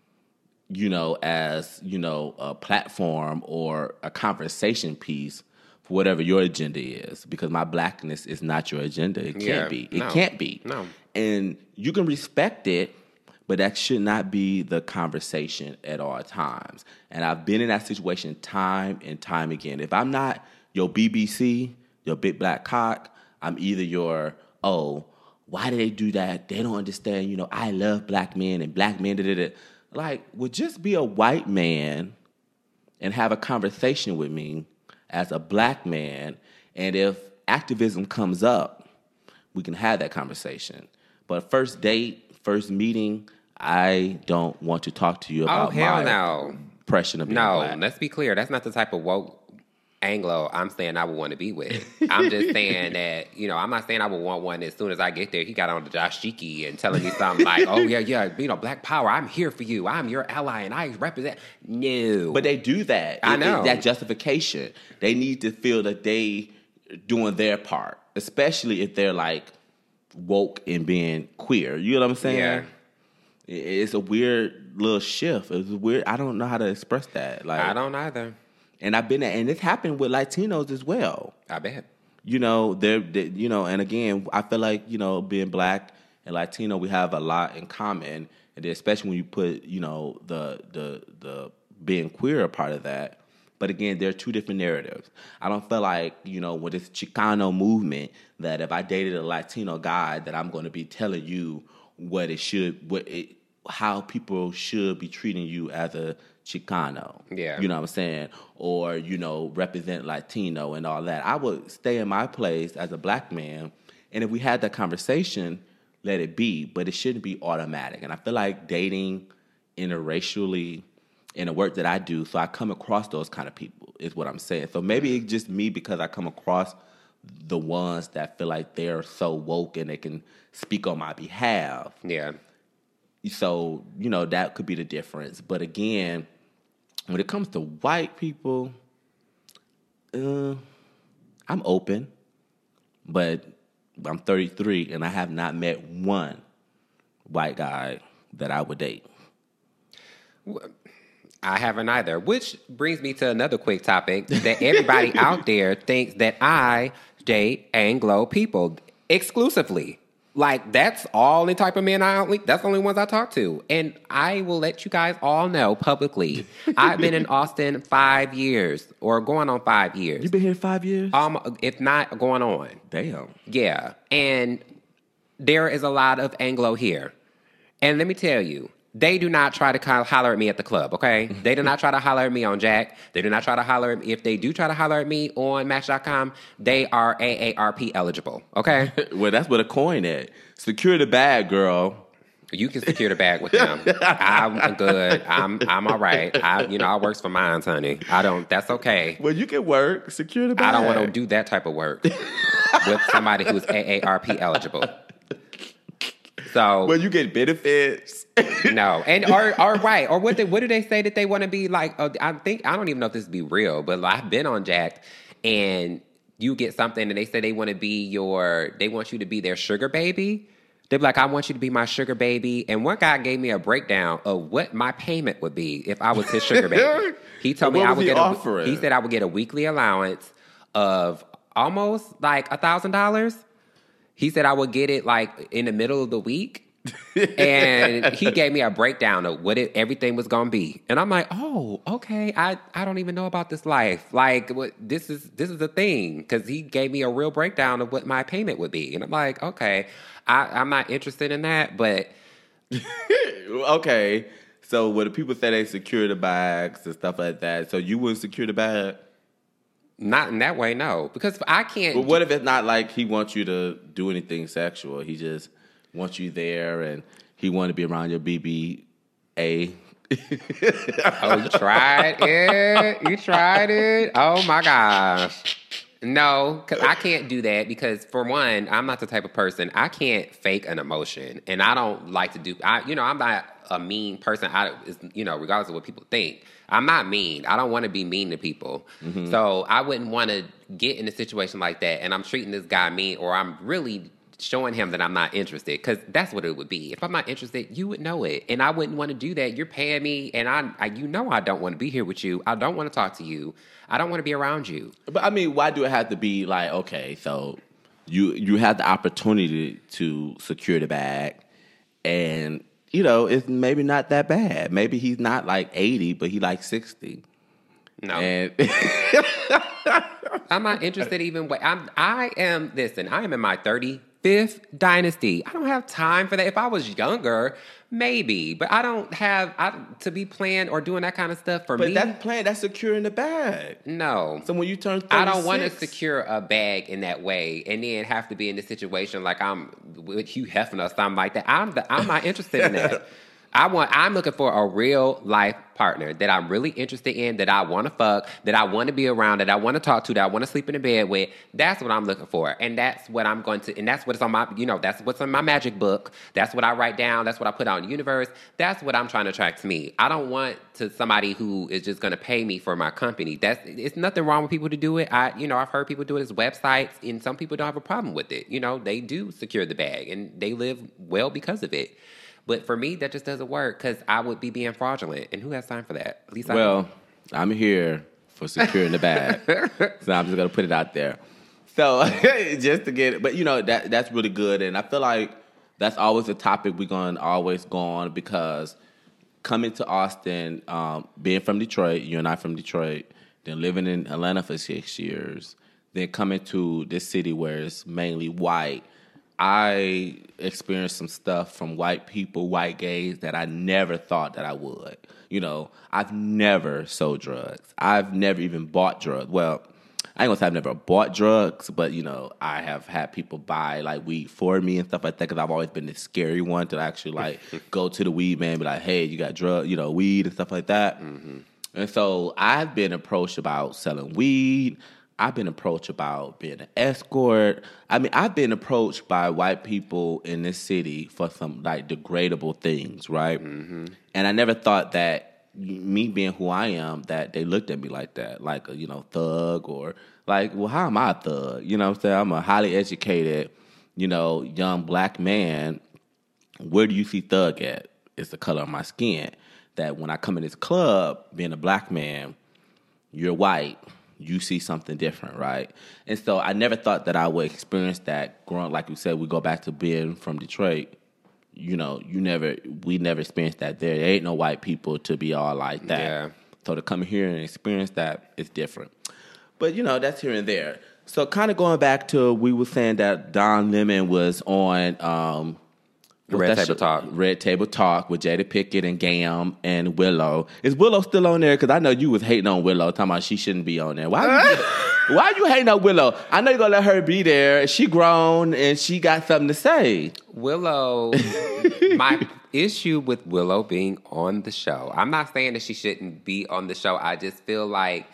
as, a platform or a conversation piece for whatever your agenda is. Because my Blackness is not your agenda. It can't be. It can't be. No. And you can respect it, but that should not be the conversation at all times. And I've been in that situation time and time again. If I'm not your BBC, your big black cock, I'm either your, why do they do that? They don't understand, I love Black men and Black men, would just be a white man and have a conversation with me as a Black man. And if activism comes up, we can have that conversation. But first date, first meeting, I don't want to talk to you about my impression of being Black. Let's be clear. That's not the type of woke Anglo I'm saying I would want to be with. I'm just saying that, I'm not saying I would want one as soon as I get there. He got on the dashiki and telling me something like, oh, yeah, Black power, I'm here for you. I'm your ally and I represent. No. But they do that. I know. That justification. They need to feel that they doing their part, especially if they're woke and being queer. You know what I'm saying? Yeah. It's a weird little shift. It's weird. I don't know how to express that. I don't either. And I've been there, and it's happened with Latinos as well. I bet. They're and again, I feel like, being Black and Latino, we have a lot in common. And especially when you put, the being queer a part of that. But again, there are two different narratives. I don't feel like, with this Chicano movement, that if I dated a Latino guy, that I'm going to be telling you how people should be treating you as a Chicano. Yeah. You know what I'm saying? Or, represent Latino and all that. I would stay in my place as a Black man, and if we had that conversation, let it be, but it shouldn't be automatic. And I feel like dating interracially in the work that I do, so I come across those kind of people, is what I'm saying. So maybe it's just me because I come across the ones that feel like they're so woke and they can speak on my behalf. Yeah. So, that could be the difference. But again, when it comes to white people, I'm open, but I'm 33 and I have not met one white guy that I would date. I haven't either, which brings me to another quick topic that everybody out there thinks that I date Anglo people exclusively. That's all the type of men that's the only ones I talk to. And I will let you guys all know publicly, I've been in Austin 5 years or going on 5 years. You been here 5 years? If not going on. Damn. Yeah. And there is a lot of Anglo here. And let me tell you, they do not try to holler at me at the club, okay? They do not try to holler at me on Jack. They do not try to holler at me. If they do try to holler at me on Match.com, they are AARP eligible, okay? Well, that's what a coin at. Secure the bag, girl. You can secure the bag with them. I'm good. I'm all right. I works for mines, honey. That's okay. Well, you can work. Secure the bag. I don't want to do that type of work with somebody who's AARP eligible. So, well, you get benefits. No, and or right, or what do they say that they want to be like? I don't even know if this be real, but I've been on Jack'd, and you get something, and they say they want you to be their sugar baby. They're like, I want you to be my sugar baby. And one guy gave me a breakdown of what my payment would be if I was his sugar baby. He told me I would get he said I would get a weekly allowance of almost $1,000. He said I would get it in the middle of the week. And he gave me a breakdown of what everything was going to be. And I'm like, oh, okay. I don't even know about this life. This is a thing. Because he gave me a real breakdown of what my payment would be. And I'm like, okay, I'm not interested in that. But Okay. So when the people say they secure the bags and stuff like that, so you wouldn't secure the bag? Not in that way, no. Because I can't. But what if it's not like he wants you to do anything sexual? He just wants you there and he want to be around your BBA. Oh, you tried it? You tried it? Oh, my gosh. No, because I can't do that because, for one, I'm not the type of person. I can't fake an emotion. And I don't like to do... I'm not a mean person. Regardless of what people think. I'm not mean. I don't want to be mean to people. Mm-hmm. So I wouldn't want to get in a situation like that and I'm treating this guy mean or I'm really showing him that I'm not interested because that's what it would be. If I'm not interested, you would know it. And I wouldn't want to do that. You're paying me and I don't want to be here with you. I don't want to talk to you. I don't want to be around you. But I mean, why do it have to be like, okay, so you have the opportunity to secure the bag and... it's maybe not that bad. Maybe he's not like 80, but he like 60. No. And I'm not interested even. I am in my 35th dynasty. I don't have time for that. If I was younger, maybe. But I don't have to be playing or doing that kind of stuff for me. But that's securing the bag. No. So when you turn 36. I don't want to secure a bag in that way and then have to be in this situation like I'm with Hugh Hefner or something like that. I'm not interested in that. I'm looking for a real life partner that I'm really interested in, that I want to fuck, that I want to be around, that I want to talk to, that I want to sleep in the bed with. That's what I'm looking for. And that's what I'm going to, and that's what's on my, that's what's on my magic book. That's what I write down. That's what I put out in the universe. That's what I'm trying to attract to me. I don't want to somebody who is just going to pay me for my company. It's nothing wrong with people to do it. I've heard people do it as websites and some people don't have a problem with it. They do secure the bag and they live well because of it. But for me, that just doesn't work because I would be being fraudulent. And who has time for that? At least I'm here for securing the bag. So I'm just going to put it out there. So just to get it. But, that's really good. And I feel like that's always a topic we're going to always go on because coming to Austin, being from Detroit, you and I from Detroit, then living in Atlanta for 6 years, then coming to this city where it's mainly white, I experienced some stuff from white people, white gays, that I never thought that I would. I've never sold drugs. I've never even bought drugs. Well, I ain't gonna say I've never bought drugs, but, I have had people buy, like, weed for me and stuff like that because I've always been the scary one to actually, like, go to the weed man and be like, hey, you got weed and stuff like that. Mm-hmm. And so I've been approached about selling weed. I've been approached about being an escort. I mean, I've been approached by white people in this city for some, like, degradable things, right? Mm-hmm. And I never thought that me being who I am, that they looked at me like that, like a, thug or, like, well, how am I a thug? You know what I'm saying? I'm a highly educated, young black man. Where do you see thug at? It's the color of my skin. That when I come in this club, being a black man, you're white, you see something different, right? And so I never thought that I would experience that growing. Like you said, we go back to being from Detroit. We never experienced that there. There ain't no white people to be all like that. Yeah. So to come here and experience that is different. But, that's here and there. So kind of going back to, we were saying that Don Lemon was on Red Table Talk with Jada Pinkett and Gam and Willow. Is Willow still on there? Because I know you was hating on Willow, talking about she shouldn't be on there. Why you hating on Willow? I know you're going to let her be there. She grown and she got something to say. Willow, my issue with Willow being on the show, I'm not saying that she shouldn't be on the show. I just feel like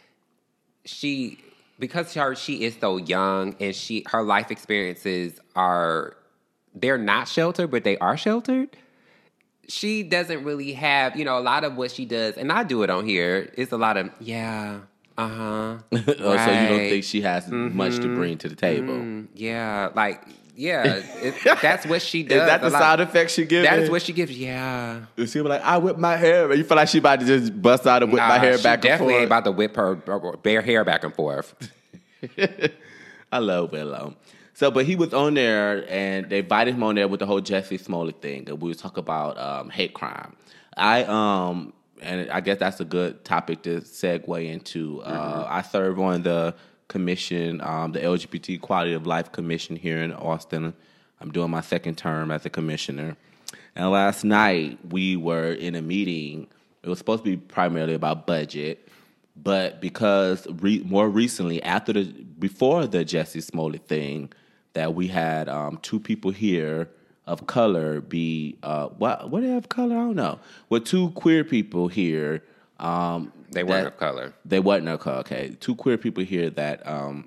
because she is so young and her life experiences they're not sheltered, but they are sheltered. She doesn't really have, a lot of what she does, and I do it on here, it's a lot of, yeah, uh-huh, right. So you don't think she has much to bring to the table? Yeah, that's what she does. Is that the sound effect she gives? That is what she gives, yeah. She be like, I whip my hair. You feel like she about to just bust out and whip my hair back and forth? She definitely ain't about to whip her bare hair back and forth. I love Willow. So, but he was on there, and they invited him on there with the whole Jussie Smollett thing, and we was talking about hate crime. And I guess that's a good topic to segue into. I serve on the commission, the LGBT Quality of Life Commission here in Austin. I'm doing my second term as a commissioner. And last night we were in a meeting. It was supposed to be primarily about budget, but because more recently, before the Jussie Smollett thing, that we had two people here of color be what do they have color? I don't know. With two queer people here. They weren't of color. They wasn't of color. Okay, two queer people here that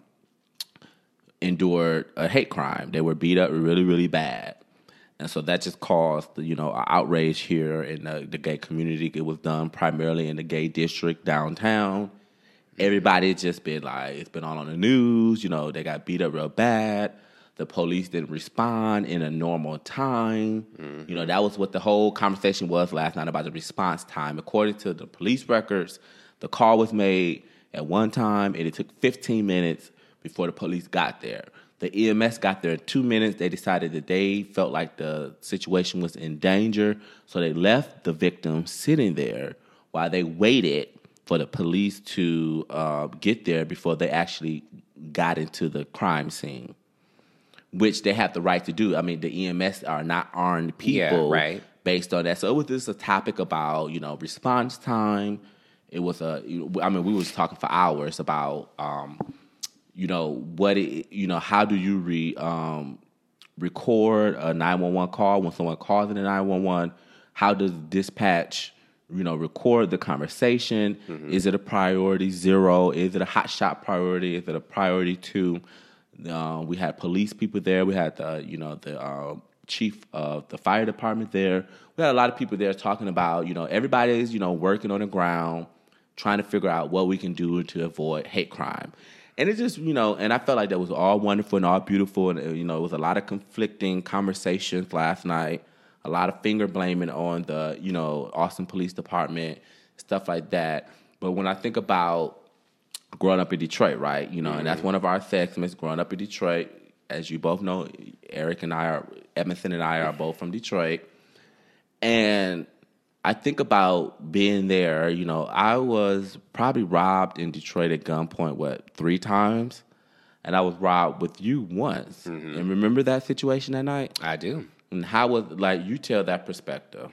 endured a hate crime. They were beat up really, really bad. And so that just caused, an outrage here in the gay community. It was done primarily in the gay district downtown. Everybody just been like, it's been all on the news. They got beat up real bad. The police didn't respond in a normal time. Mm-hmm. That was what the whole conversation was last night about the response time. According to the police records, the call was made at one time, and it took 15 minutes before the police got there. The EMS got there in 2 minutes. They decided that they felt like the situation was in danger, so they left the victim sitting there while they waited for the police to get there before they actually got into the crime scene, which they have the right to do. I mean, the EMS are not armed people based on that. So it was just a topic about, response time. It was we was talking for hours about how do you record a 911 call when someone calls in a 911? How does dispatch, record the conversation? Mm-hmm. Is it a priority 0? Is it a hot shot priority? Is it a priority 2? We had police people there. We had the chief of the fire department there. We had a lot of people there talking about, everybody's, working on the ground, trying to figure out what we can do to avoid hate crime. And it just, and I felt like that was all wonderful and all beautiful. And, it was a lot of conflicting conversations last night, a lot of finger blaming on the, Austin Police Department, stuff like that. But when I think about growing up in Detroit, right, and that's one of our segments, growing up in Detroit. As you both know, Edmondson and I are both from Detroit. And I think about being there, I was probably robbed in Detroit at gunpoint, 3 times? And I was robbed with you once. Mm-hmm. And remember that situation that night? I do. And how was, you tell that perspective.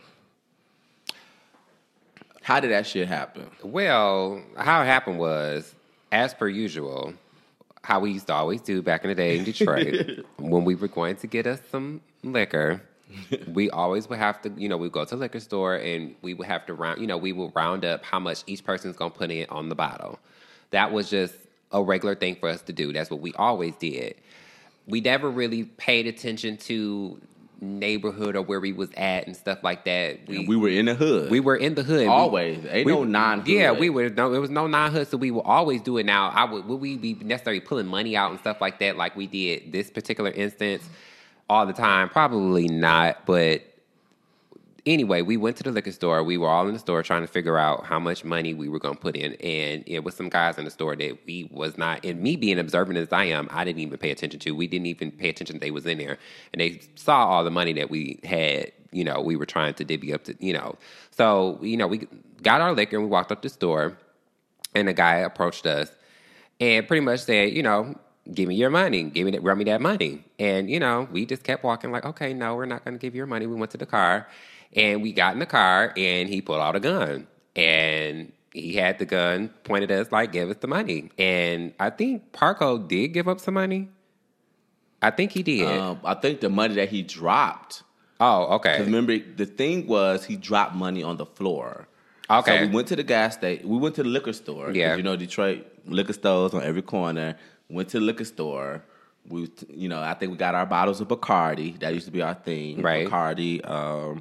How did that shit happen? Well, how it happened was, as per usual, how we used to always do back in the day in Detroit, when we were going to get us some liquor, we always would have to, we'd go to the liquor store and we would have to we would round up how much each person's going to put in on the bottle. That was just a regular thing for us to do. That's what we always did. We never really paid attention to neighborhood or where we was at and stuff like that. We were in the hood. We were in the hood. Always. Ain't no non-hood. Yeah, we were. No, there was no non-hood, so we would always do it. Now, would we be necessarily pulling money out and stuff like that like we did this particular instance all the time? Probably not, but anyway, we went to the liquor store. We were all in the store trying to figure out how much money we were going to put in. And it was some guys in the store that we was not, and me being observant as I am, I didn't even pay attention to. We didn't even pay attention that they was in there. And they saw all the money that we had, we were trying to divvy up to, So, we got our liquor and we walked up the store. And the guy approached us and pretty much said, give me your money. Run me that money. And, we just kept walking like, okay, no, we're not going to give you your money. We went to the car. And we got in the car, and he pulled out a gun. And he had the gun pointed at us like, give us the money. And I think Parco did give up some money. I think he did. I think the money that he dropped. Oh, okay. Because remember, the thing was he dropped money on the floor. Okay. So we went to the gas station. We went to the liquor store. Yeah. Detroit liquor stores on every corner. Went to the liquor store. We, I think we got our bottles of Bacardi. That used to be our thing. Right. Bacardi.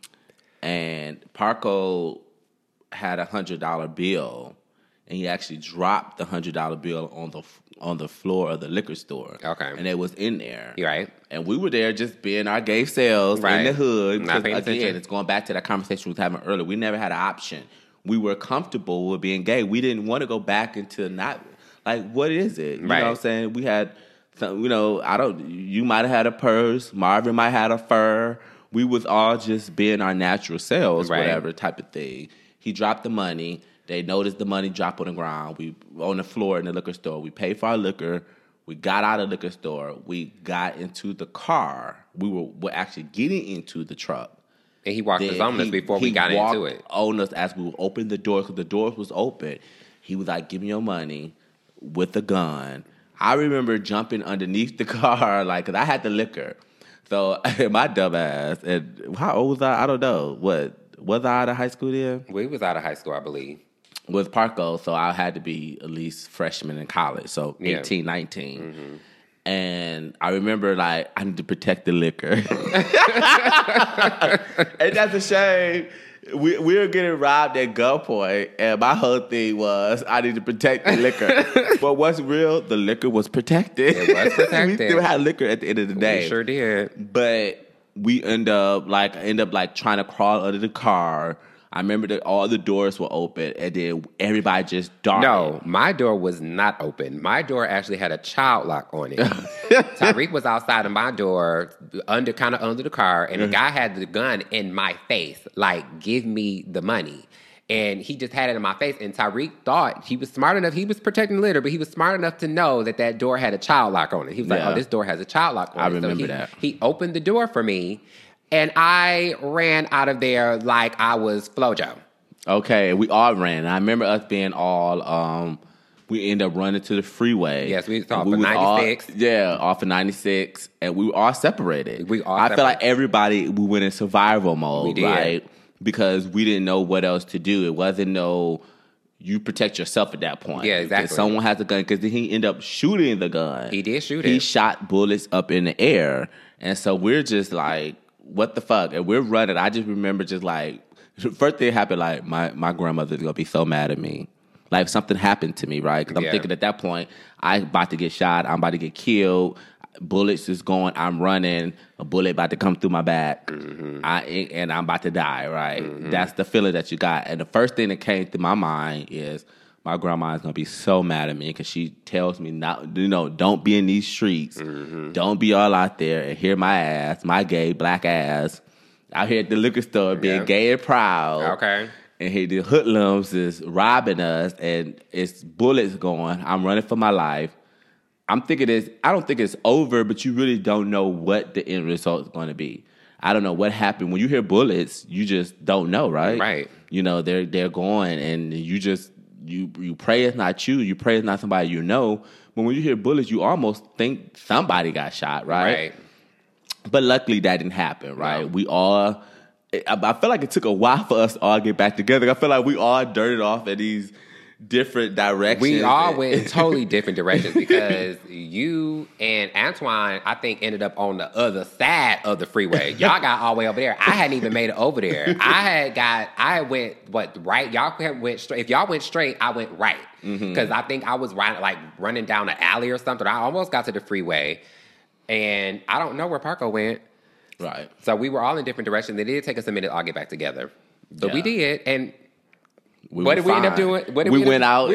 And Parco had $100 bill, and he actually dropped the $100 bill on the floor of the liquor store. Okay, and it was in there. Right, and we were there just being our gay selves in the hood. Not paying again, attention. it's going back to that conversation we was having earlier. We never had an option. We were comfortable with being gay. We didn't want to go back into not what is it? You know what I'm saying? We had some, you might have had a purse. Marvin might have had a fur. We was all just being our natural selves, whatever type of thing. He dropped the money. They noticed the money drop on the ground. We on the floor in the liquor store. We paid for our liquor. We got out of the liquor store. We got into the car. We were actually getting into the truck. And he walked us on us before we got into it. On us as we opened the doors, because the doors was open. He was like, "Give me your money," with a gun. I remember jumping underneath the car, like, because I had the liquor. So my dumb ass, and how old was I? I don't know. What was I out of high school then? We was out of high school, I believe. With Parco, so I had to be at least freshman in college, so 18, 19. Mm-hmm. And I remember, like, I need to protect the liquor. And that's a shame. We were getting robbed at gunpoint, and my whole thing was I need to protect the liquor. But what's real, the liquor was protected. It was protected. We still had liquor at the end of the day. We sure did. But we end up trying to crawl under the car. I remember that all the doors were open, and then everybody just darted. No, my door was not open. My door actually had a child lock on it. Tariq was outside of my door, under the car, and the guy had the gun in my face, like, give me the money. And he just had it in my face, and Tariq thought he was smart enough. He was protecting the litter, but he was smart enough to know that door had a child lock on it. He was like, oh, this door has a child lock on it. I remember that. He opened the door for me, and I ran out of there like I was FloJo. Okay, we all ran. I remember us being all, we ended up running to the freeway. Yes, we saw off of 96. Off of 96, and we were all separated. I feel like everybody, we went in survival mode, we did. right? Because we didn't know what else to do. It wasn't you protect yourself at that point. Yeah, exactly. If someone has a gun, because he ended up shooting the gun. He did shoot it. He shot bullets up in the air. And so we're just like, what the fuck? And we're running. I just remember just like, first thing happened, like, my grandmother's going to be so mad at me. Like, something happened to me, right? Because I'm thinking at that point, I'm about to get shot. I'm about to get killed. Bullets is going. I'm running. A bullet about to come through my back. Mm-hmm. And I'm about to die, right? Mm-hmm. That's the feeling that you got. And the first thing that came through my mind is, my grandma is going to be so mad at me because she tells me, not, don't be in these streets. Mm-hmm. Don't be all out there and hear my ass, my gay black ass, out here at the liquor store being gay and proud. Okay. And here the hoodlums is robbing us, and it's bullets going. I'm running for my life. I'm thinking I don't think it's over, but you really don't know what the end result is going to be. I don't know what happened. When you hear bullets, you just don't know, right? Right. They're going, and you just you pray it's not you. You pray it's not somebody you know. But when you hear bullets, you almost think somebody got shot, right? But luckily that didn't happen, right? No. We all, I feel like it took a while for us to all get back together. I feel like we all dirted off in these different directions. We all went in totally different directions because you and Antoine, I think, ended up on the other side of the freeway. Y'all got all the way over there. I hadn't even made it over there. I went right? Y'all went straight. If y'all went straight, I went right. Because I think I was running down an alley or something. I almost got to the freeway. And I don't know where Parco went. Right. So we were all in different directions. It did take us a minute to all get back together. But we did. And what did we end up doing? We went out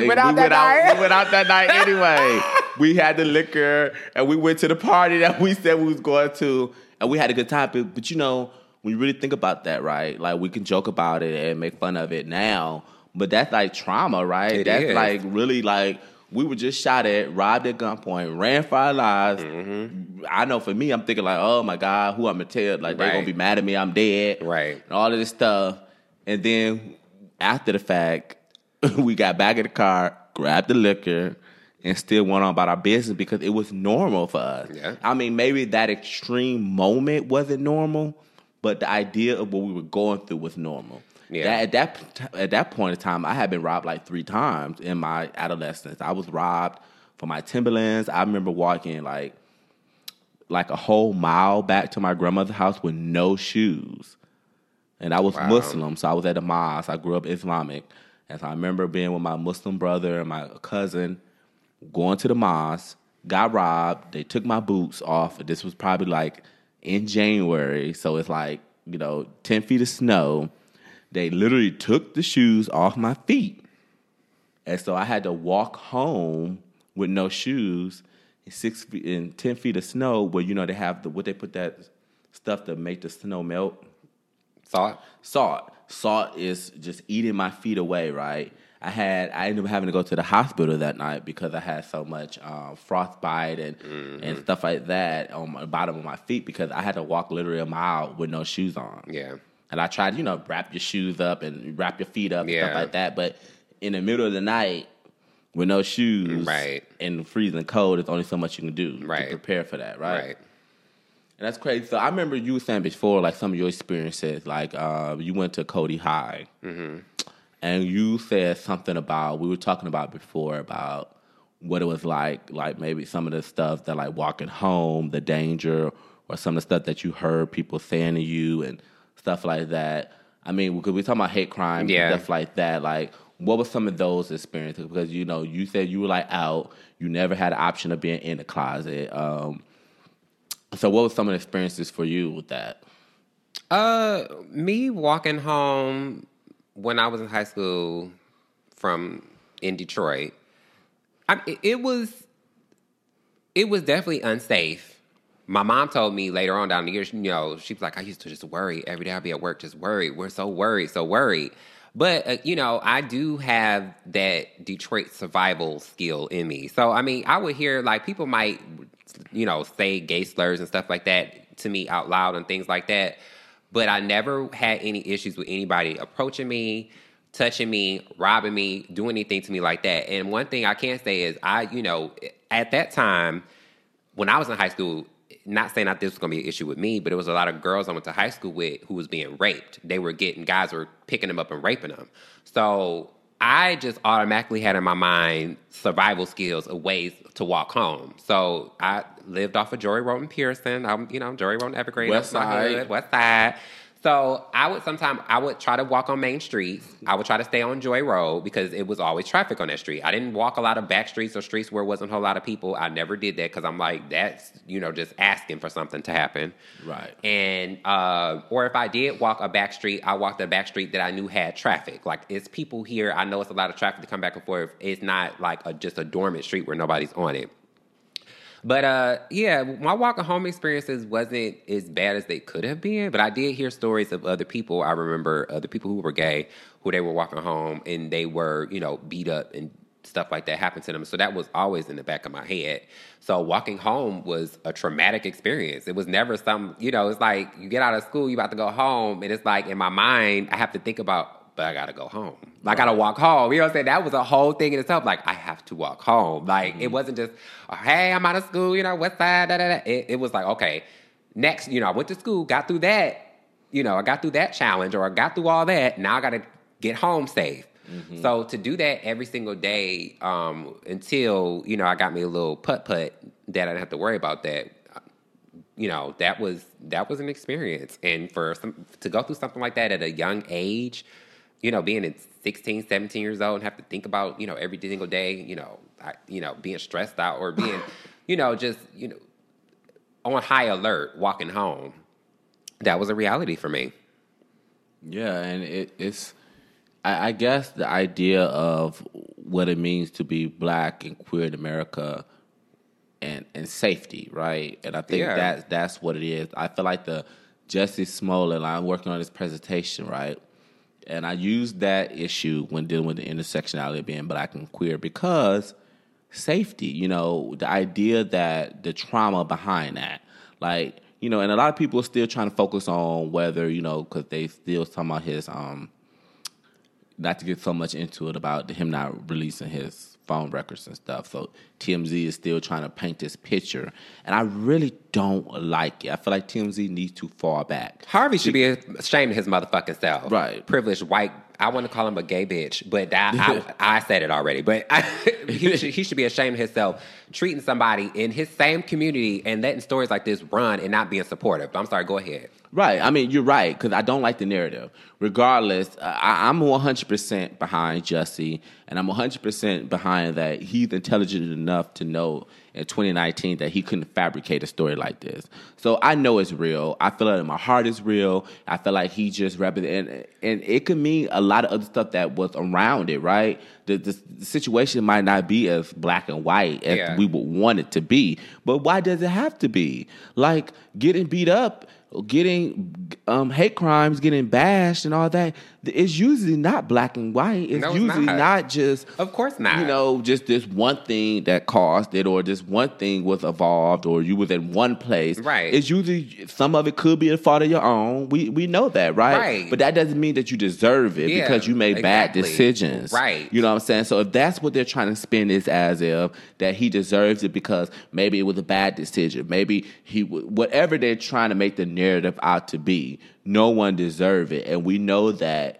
that night anyway. We had the liquor, and we went to the party that we said we was going to, and we had a good time. But when you really think about that, right? Like, we can joke about it and make fun of it now, but that's like trauma, right? That's like really like, we were just shot at, robbed at gunpoint, ran for our lives. Mm-hmm. I know for me, I'm thinking like, oh my God, who I'm gonna tell? Like, they're gonna be mad at me, I'm dead. Right. And all of this stuff. And then after the fact, we got back in the car, grabbed the liquor, and still went on about our business because it was normal for us. Yeah. I mean, maybe that extreme moment wasn't normal, but the idea of what we were going through was normal. Yeah. At that point in time, I had been robbed like 3 times in my adolescence. I was robbed for my Timberlands. I remember walking like a whole mile back to my grandmother's house with no shoes. And I was Muslim, so I was at the mosque. I grew up Islamic. And so I remember being with my Muslim brother and my cousin, going to the mosque, got robbed. They took my boots off. This was probably like in January, so it's like, 10 feet of snow. They literally took the shoes off my feet. And so I had to walk home with no shoes in 10 feet of snow where, they have they put that stuff to make the snow melt. Salt is just eating my feet away, right? I ended up having to go to the hospital that night because I had so much frostbite and stuff like that on the bottom of my feet because I had to walk literally a mile with no shoes on. Yeah. And I tried, wrap your shoes up and wrap your feet up and Yeah. stuff like that. But in the middle of the night, with no shoes, Right. and freezing cold, there's only so much you can do Right. to prepare for that, right? Right. And that's crazy. So I remember you were saying before, like some of your experiences, like you went to Cody High, and you said something about, we were talking about before about what it was like maybe some of the stuff that like walking home, the danger, or some of the stuff that you heard people saying to you and stuff like that. I mean, because we're talking about hate crimes Yeah. and stuff like that. Like, what were some of those experiences? Because, you said you were like out, you never had the option of being in the closet. So what were some of the experiences for you with that? Me walking home when I was in high school in Detroit, it was definitely unsafe. My mom told me later on down the years, she was like, I used to just worry every day. I'd be at work just worried. We're so worried. But, I do have that Detroit survival skill in me. So, I mean, I would hear, like, people might, say gay slurs and stuff like that to me out loud and things like that. But I never had any issues with anybody approaching me, touching me, robbing me, doing anything to me like that. And one thing I can say is at that time, when I was in high school, not saying that this was going to be an issue with me, but it was a lot of girls I went to high school with who was being raped. Guys were picking them up and raping them. So I just automatically had in my mind survival skills of ways to walk home. So I lived off of Jory Road and Pearson. Jory Road and Evergreen. West That's my Side. hood, West Side. So I would try to walk on main streets. I would try to stay on Joy Road because it was always traffic on that street. I didn't walk a lot of back streets or streets where it wasn't a whole lot of people. I never did that because I'm like, that's, just asking for something to happen. Right. And, or if I did walk a back street, I walked a back street that I knew had traffic. Like, it's people here. I know it's a lot of traffic to come back and forth. It's not like just a dormant street where nobody's on it. But, my walking home experiences wasn't as bad as they could have been, but I did hear stories of other people. I remember other people who were gay, who they were walking home, and they were, beat up and stuff like that happened to them. So that was always in the back of my head. So walking home was a traumatic experience. It was never it's like you get out of school, you about to go home, and it's like in my mind, I have to think about, but I gotta go home. I gotta walk home. You know what I'm saying? That was a whole thing in itself. Like, I have to walk home. Like, it wasn't just, hey, I'm out of school, West Side, da-da-da. It was like, okay, next, I went to school, got through that, I got through that challenge, or I got through all that. Now I gotta get home safe. Mm-hmm. So to do that every single day until, I got me a little putt-putt that I didn't have to worry about that, that was an experience. And to go through something like that at a young age, being at 16, 17 years old and have to think about, every single day, being stressed out or being, just, on high alert walking home. That was a reality for me. Yeah, and it's, I guess the idea of what it means to be black and queer in America and safety, right? And I think that's what it is. I feel like the Jussie Smollett, I'm working on this presentation, right? And I used that issue when dealing with the intersectionality of being black and queer because safety, the idea that the trauma behind that, like, and a lot of people are still trying to focus on whether, because they still talking about his, not to get so much into it about him not releasing his phone records and stuff. So TMZ is still trying to paint this picture. And I really don't like it. I feel like TMZ needs to fall back. Harvey should be ashamed of his motherfucking self. Right. Privileged white. I want to call him a gay bitch, but I said it already. But he should be ashamed of himself treating somebody in his same community and letting stories like this run and not being supportive. I'm sorry, go ahead. Right. I mean, you're right, because I don't like the narrative. Regardless, I'm 100% behind Jussie, and I'm 100% behind that he's intelligent enough to know in 2019 that he couldn't fabricate a story like this. So I know it's real. I feel like my heart is real. I feel like he just represents, and it could mean a lot of other stuff that was around it, right? The situation might not be as black and white as we would want it to be, but why does it have to be? Like, getting beat up, getting hate crimes, getting bashed and all that, it's usually not black and white. It's No, it's usually not. not just, Of course not. you know, just this one thing that caused it, or this one thing was evolved, or you was in one place. Right. It's usually, some of it could be a fault of your own. We know that, right? Right. But that doesn't mean that you deserve it Yeah, because you made bad exactly. decisions. Right. You know what I'm saying? So if that's what they're trying to spin is as if that he deserves it because maybe it was a bad decision, maybe whatever they're trying to make the narrative out to be, no one deserves it, and we know that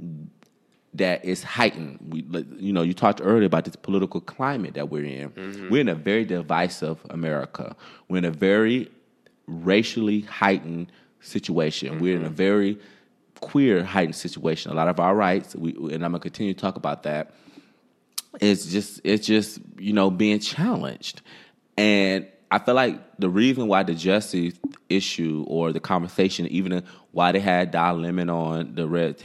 it's heightened. You talked earlier about this political climate that we're in. Mm-hmm. We're in a very divisive America. We're in a very racially heightened situation. Mm-hmm. We're in a very queer heightened situation. A lot of our rights, and I'm gonna continue to talk about that. It's just being challenged, and I feel like the reason why the justice issue or the conversation, even why they had Don Lemon on the Red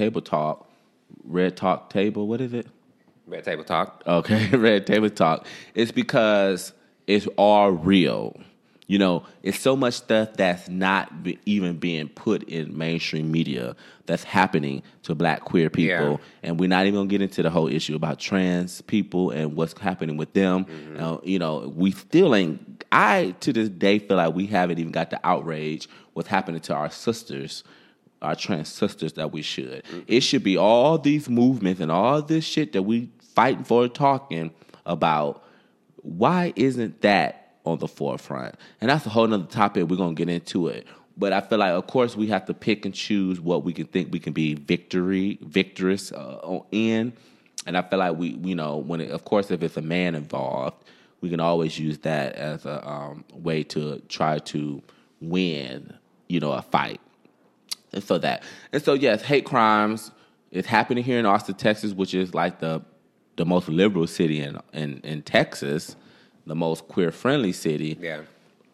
Talk Table, what is it? Red Table Talk. Okay, Red Table Talk. It's because it's all real. It's so much stuff that's not even being put in mainstream media that's happening to black queer people. Yeah. And we're not even going to get into the whole issue about trans people and what's happening with them. Mm-hmm. We still ain't, I to this day feel like we haven't even got the outrage what's happening to our sisters, our trans sisters, that we should. Mm-hmm. It should be all these movements and all this shit that we fighting for, talking about. Why isn't that on the forefront? And that's a whole nother topic. We're going to get into it. But I feel like, of course, we have to pick and choose what we can think we can be victorious in. And I feel like of course, if it's a man involved, we can always use that as a way to try to win, a fight. And so yes, hate crimes is happening here in Austin, Texas, which is like the most liberal city in Texas. The most queer-friendly city. Yeah.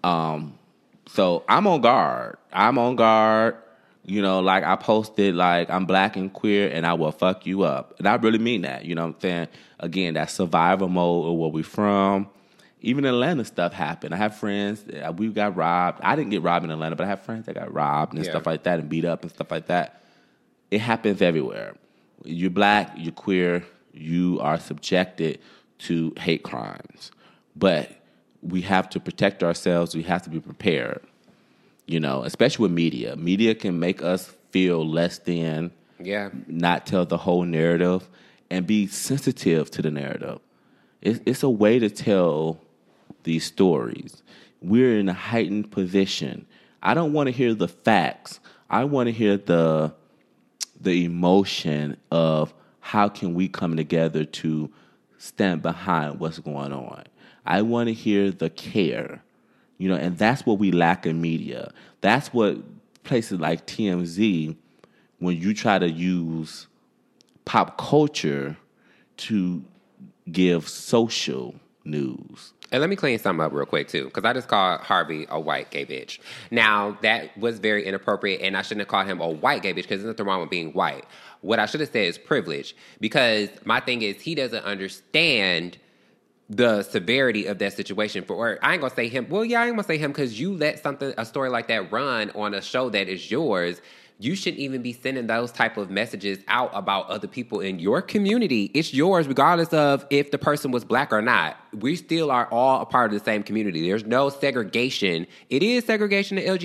So I'm on guard. Like I posted, like, I'm black and queer and I will fuck you up. And I really mean that. You know what I'm saying? Again, that survival mode of where we from. Even Atlanta stuff happened. I have friends, we got robbed. I didn't get robbed in Atlanta, but I have friends that got robbed and stuff like that and beat up and stuff like that. It happens everywhere. You're black, you're queer, you are subjected to hate crimes. But we have to protect ourselves. We have to be prepared, especially with media. Media can make us feel less than, not tell the whole narrative, and be sensitive to the narrative. It's a way to tell these stories. We're in a heightened position. I don't want to hear the facts. I want to hear the emotion of how can we come together to stand behind what's going on. I want to hear the care, and that's what we lack in media. That's what places like TMZ, when you try to use pop culture to give social news. And let me clean something up real quick, too, because I just called Harvey a white gay bitch. Now, that was very inappropriate, and I shouldn't have called him a white gay bitch because there's nothing wrong with being white. What I should have said is privilege, because my thing is he doesn't understand the severity of that situation. I ain't gonna say him. Well, yeah, I ain't gonna say him because you let a story like that run on a show that is yours. You shouldn't even be sending those type of messages out about other people in your community. It's yours, regardless of if the person was black or not. We still are all a part of the same community. There's no segregation. It is segregation in the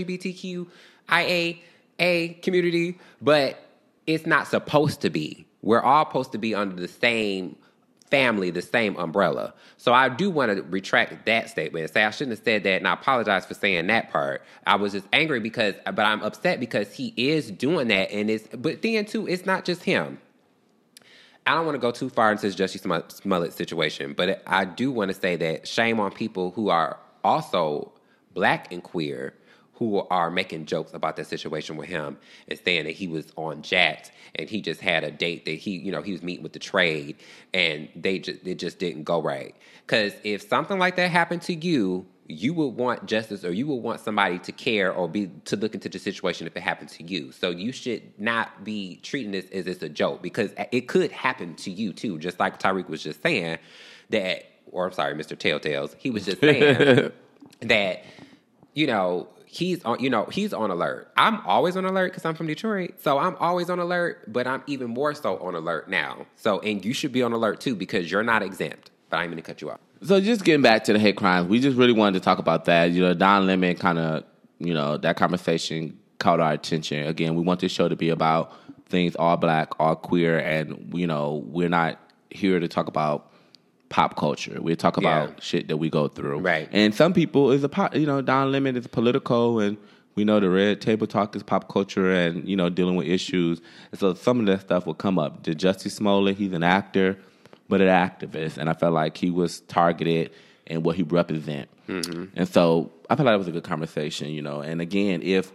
LGBTQIA community, but it's not supposed to be. We're all supposed to be under the same family, the same umbrella. So I do want to retract that statement and say I shouldn't have said that, and I apologize for saying that part. I was just angry but I'm upset because he is doing that, but then too, it's not just him. I don't want to go too far into this Jussie Smollett situation, but I do want to say that shame on people who are also black and queer who are making jokes about that situation with him and saying that he was on Jacked and he just had a date that he was meeting with the trade and it just didn't go right. Because if something like that happened to you, you would want justice, or you would want somebody to care or to look into the situation if it happened to you. So you should not be treating this as it's a joke, because it could happen to you too. Just like Tyreek was just saying Mr. Telltales, he was just saying that, he's on alert. I'm always on alert because I'm from Detroit. So I'm always on alert, but I'm even more so on alert now. So, and you should be on alert too because you're not exempt. But I'm going to cut you off. So just getting back to the hate crimes, we just really wanted to talk about that. Don Lemon kind of, that conversation caught our attention. Again, we want this show to be about things all black, all queer, and, we're not here to talk about pop culture. We talk about shit that we go through. Right. And some people Don Lemon is political, and we know the Red Table Talk is pop culture and, dealing with issues. And so some of that stuff will come up. The Jussie Smollett, he's an actor, but an activist. And I felt like he was targeted in what he represent. Mm-hmm. And so I felt like it was a good conversation, And again, if,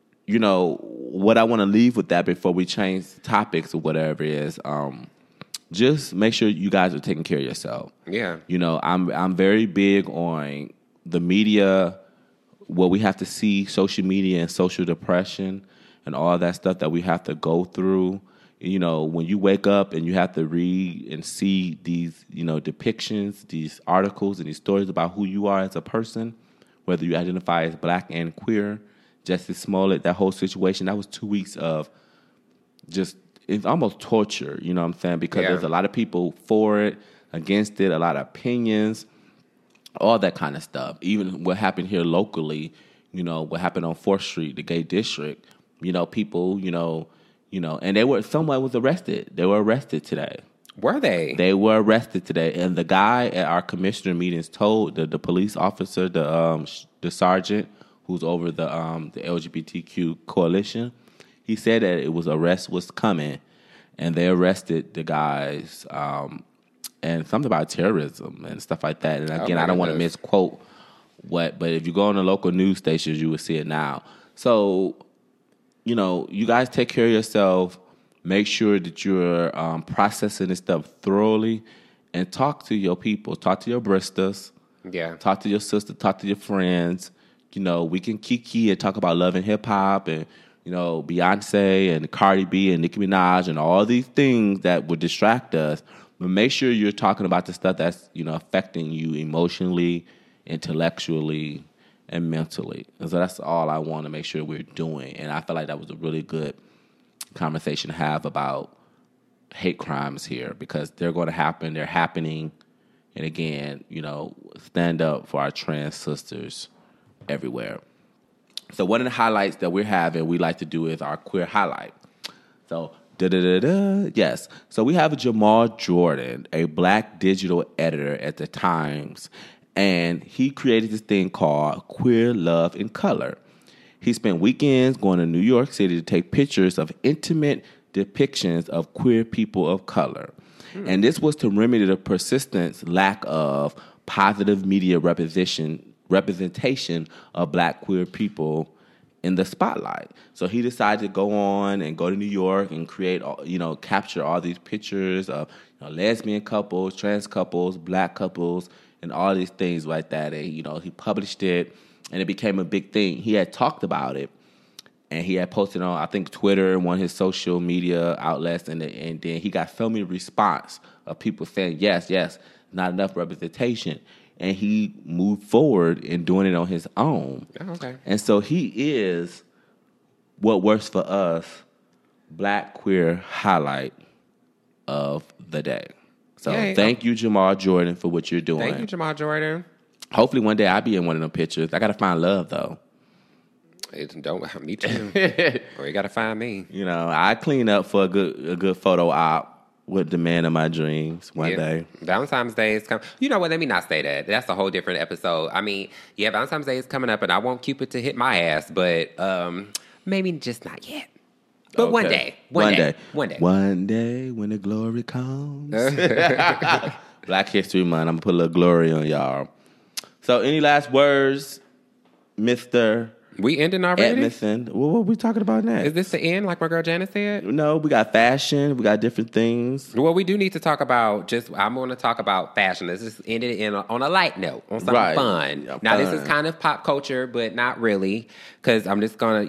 what I want to leave with that before we change topics or whatever is, just make sure you guys are taking care of yourself. Yeah. I'm very big on the media, what we have to see, social media and social depression and all that stuff that we have to go through. When you wake up and you have to read and see these, depictions, these articles and these stories about who you are as a person, whether you identify as black and queer, Jussie Smollett, that whole situation, that was 2 weeks of just, it's almost torture, you know what I'm saying? Because there's a lot of people for it, against it, a lot of opinions, all that kind of stuff. Even what happened here locally, what happened on 4th Street, the gay district, people, and someone was arrested. They were arrested today. Were they? They were arrested today. And the guy at our commissioner meetings told the police officer, the sergeant who's over the LGBTQ coalition, he said that arrest was coming, and they arrested the guys, and something about terrorism and stuff like that. And again, I don't want to misquote but if you go on the local news stations, you will see it now. So, you guys take care of yourself. Make sure that you're processing this stuff thoroughly, and talk to your people. Talk to your baristas. Yeah. Talk to your sister. Talk to your friends. We can kiki and talk about love and hip hop and, Beyonce and Cardi B and Nicki Minaj and all these things that would distract us. But make sure you're talking about the stuff that's, affecting you emotionally, intellectually, and mentally. And so that's all I want to make sure we're doing. And I feel like that was a really good conversation to have about hate crimes here, because they're going to happen. They're happening. And again, stand up for our trans sisters everywhere. So one of the highlights that we're having, we like to do is our queer highlight. So, yes. So we have Jamal Jordan, a black digital editor at the Times, and he created this thing called Queer Love in Color. He spent weekends going to New York City to take pictures of intimate depictions of queer people of color. And this was to remedy the persistent lack of positive media representation of black queer people in the spotlight. So he decided to go to New York and create, capture all these pictures of lesbian couples, trans couples, black couples, and all these things like that. And, he published it, and it became a big thing. He had talked about it, and he had posted on, I think, Twitter and one of his social media outlets, and then he got so many response of people saying, yes, not enough representation. And he moved forward in doing it on his own. Oh, okay. And so he is what works for us, black queer highlight of the day. So thank you, Jamal Jordan, for what you're doing. Thank you, Jamal Jordan. Hopefully one day I'll be in one of them pictures. I got to find love, though. Me too. Or you got to find me. I clean up for a good photo op with the man of my dreams one day. Valentine's Day is coming. You know what? Let me not say that. That's a whole different episode. I mean, Valentine's Day is coming up, and I want Cupid to hit my ass, but maybe just not yet. But okay. One day. One day when the glory comes. Black History Month. I'm going to put a little glory on y'all. So any last words, Mr. We ending already? Edmondson. What are we talking about next? Is this the end, like my girl Janice said? No, we got fashion. We got different things. Well, we do need to talk about I'm going to talk about fashion. Let's just end it on a light note, on something fun. Yeah, now, fun. This is kind of pop culture, but not really, because I'm just going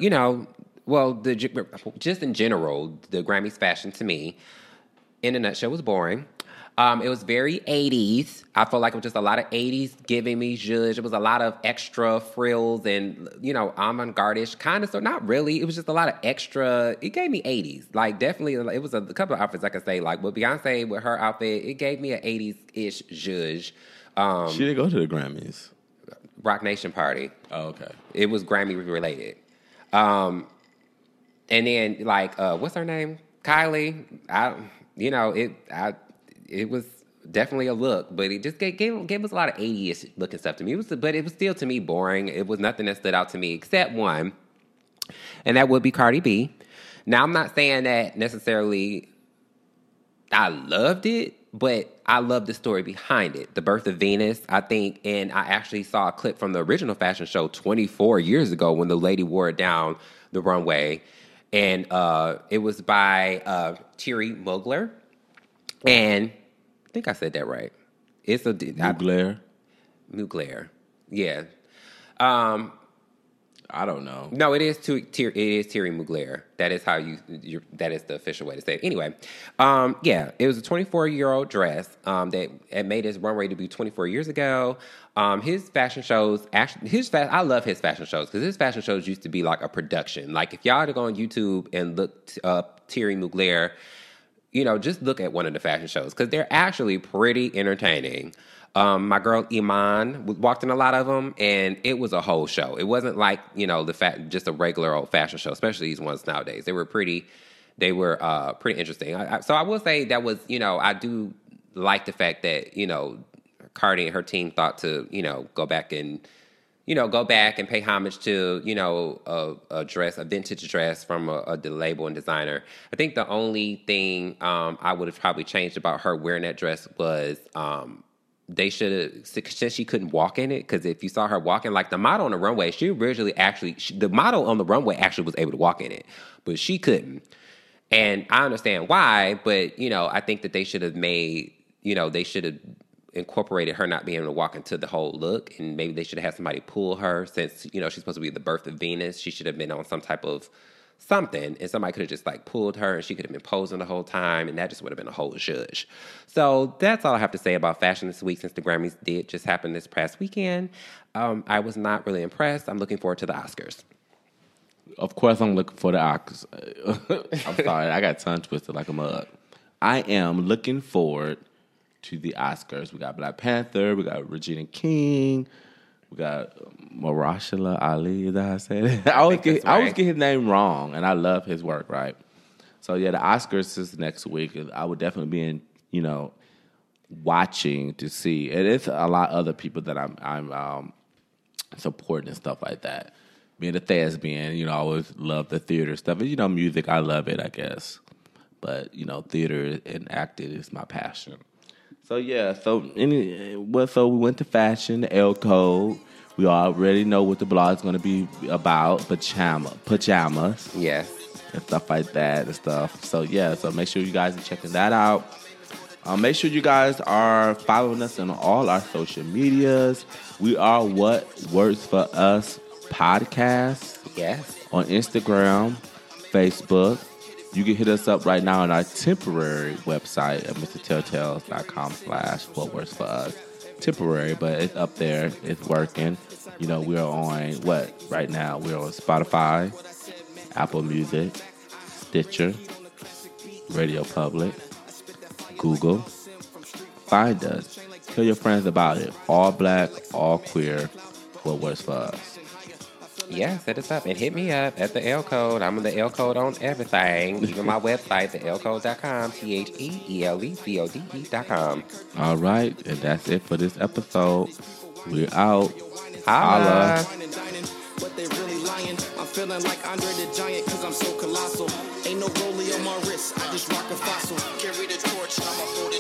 to, just in general, the Grammys fashion to me, in a nutshell, was boring. It was very 80s. I felt like it was just a lot of 80s giving me zhuzh. It was a lot of extra frills and, avant-garde-ish kind of. So not really. It was just a lot of extra. It gave me 80s. Like, definitely, it was a couple of outfits I could say. Like, with Beyonce, with her outfit, it gave me an 80s-ish zhuzh. She didn't go to the Grammys. Rock Nation party. Oh, okay. It was Grammy-related. And then, like, what's her name? Kylie. It was definitely a look, but it just gave us a lot of 80s looking stuff to me. But it was still, to me, boring. It was nothing that stood out to me except one, and that would be Cardi B. Now, I'm not saying that necessarily I loved it, but I loved the story behind it. The Birth of Venus, I think, and I actually saw a clip from the original fashion show 24 years ago when the lady wore it down the runway, and it was by Thierry Mugler, and I think I said that right. It's a Mugler. Yeah. I don't know. No, it is Thierry Mugler. That is how that is the official way to say it. Anyway, it was a 24-year-old dress that made his runway debut 24 years ago. His fashion shows, I love his fashion shows because his fashion shows used to be like a production. Like, if y'all to go on YouTube and look up Thierry Mugler, just look at one of the fashion shows because they're actually pretty entertaining. My girl Iman walked in a lot of them, and it was a whole show. It wasn't like, just a regular old fashion show, especially these ones nowadays. They were pretty interesting. So I will say that was, I do like the fact that, Cardi and her team thought to, go back and pay homage to, a vintage dress from a label and designer. I think the only thing I would have probably changed about her wearing that dress was they should have, since she couldn't walk in it, because if you saw her walking, like the model on the runway, the model on the runway actually was able to walk in it, but she couldn't. And I understand why, but, I think that they should have incorporated her not being able to walk into the whole look, and maybe they should have had somebody pull her since, she's supposed to be the birth of Venus. She should have been on some type of something, and somebody could have just like pulled her, and she could have been posing the whole time, and that just would have been a whole zhuzh. So that's all I have to say about fashion this week, since the Grammys did just happen this past weekend. I was not really impressed. I'm looking forward to the Oscars. Of course, I'm looking for the Oscars. I'm sorry, I got tongue twisted like a mug. I am looking forward to the Oscars. We got Black Panther, we got Regina King, we got Mahershala Ali. Is that how I said it? I always get his name wrong, and I love his work, right? So yeah, the Oscars is next week. I would definitely be watching to see. And it's a lot of other people that I'm supporting and stuff like that. Being a thespian, I always love the theater stuff. And, music, I love it, I guess. But, theater and acting is my passion. So, yeah, so we went to fashion, the L Code. We already know what the blog is going to be about, pajamas. Yes. And stuff like that and stuff. So, yeah, so make sure you guys are checking that out. Make sure you guys are following us on all our social medias. We are What Works For Us Podcast. Yes. On Instagram, Facebook. You can hit us up right now on our temporary website at mrtelltales.com/whatworksforus. Temporary, but it's up there. It's working. We're on right now? We're on Spotify, Apple Music, Stitcher, Radio Public, Google. Find us. Tell your friends about it. All black, all queer. What works for us? Yeah, set us up and hit me up at the L Code. I'm on the L Code on everything. Even my website, thelcode.com, TheLCode.com. All right, and that's it for this episode. We're out. Holla. But they really lying. I'm feeling like Andre the Giant because I'm so colossal. Ain't no rollie on my wrist. I just rock a fossil. Carry the torch. I'm a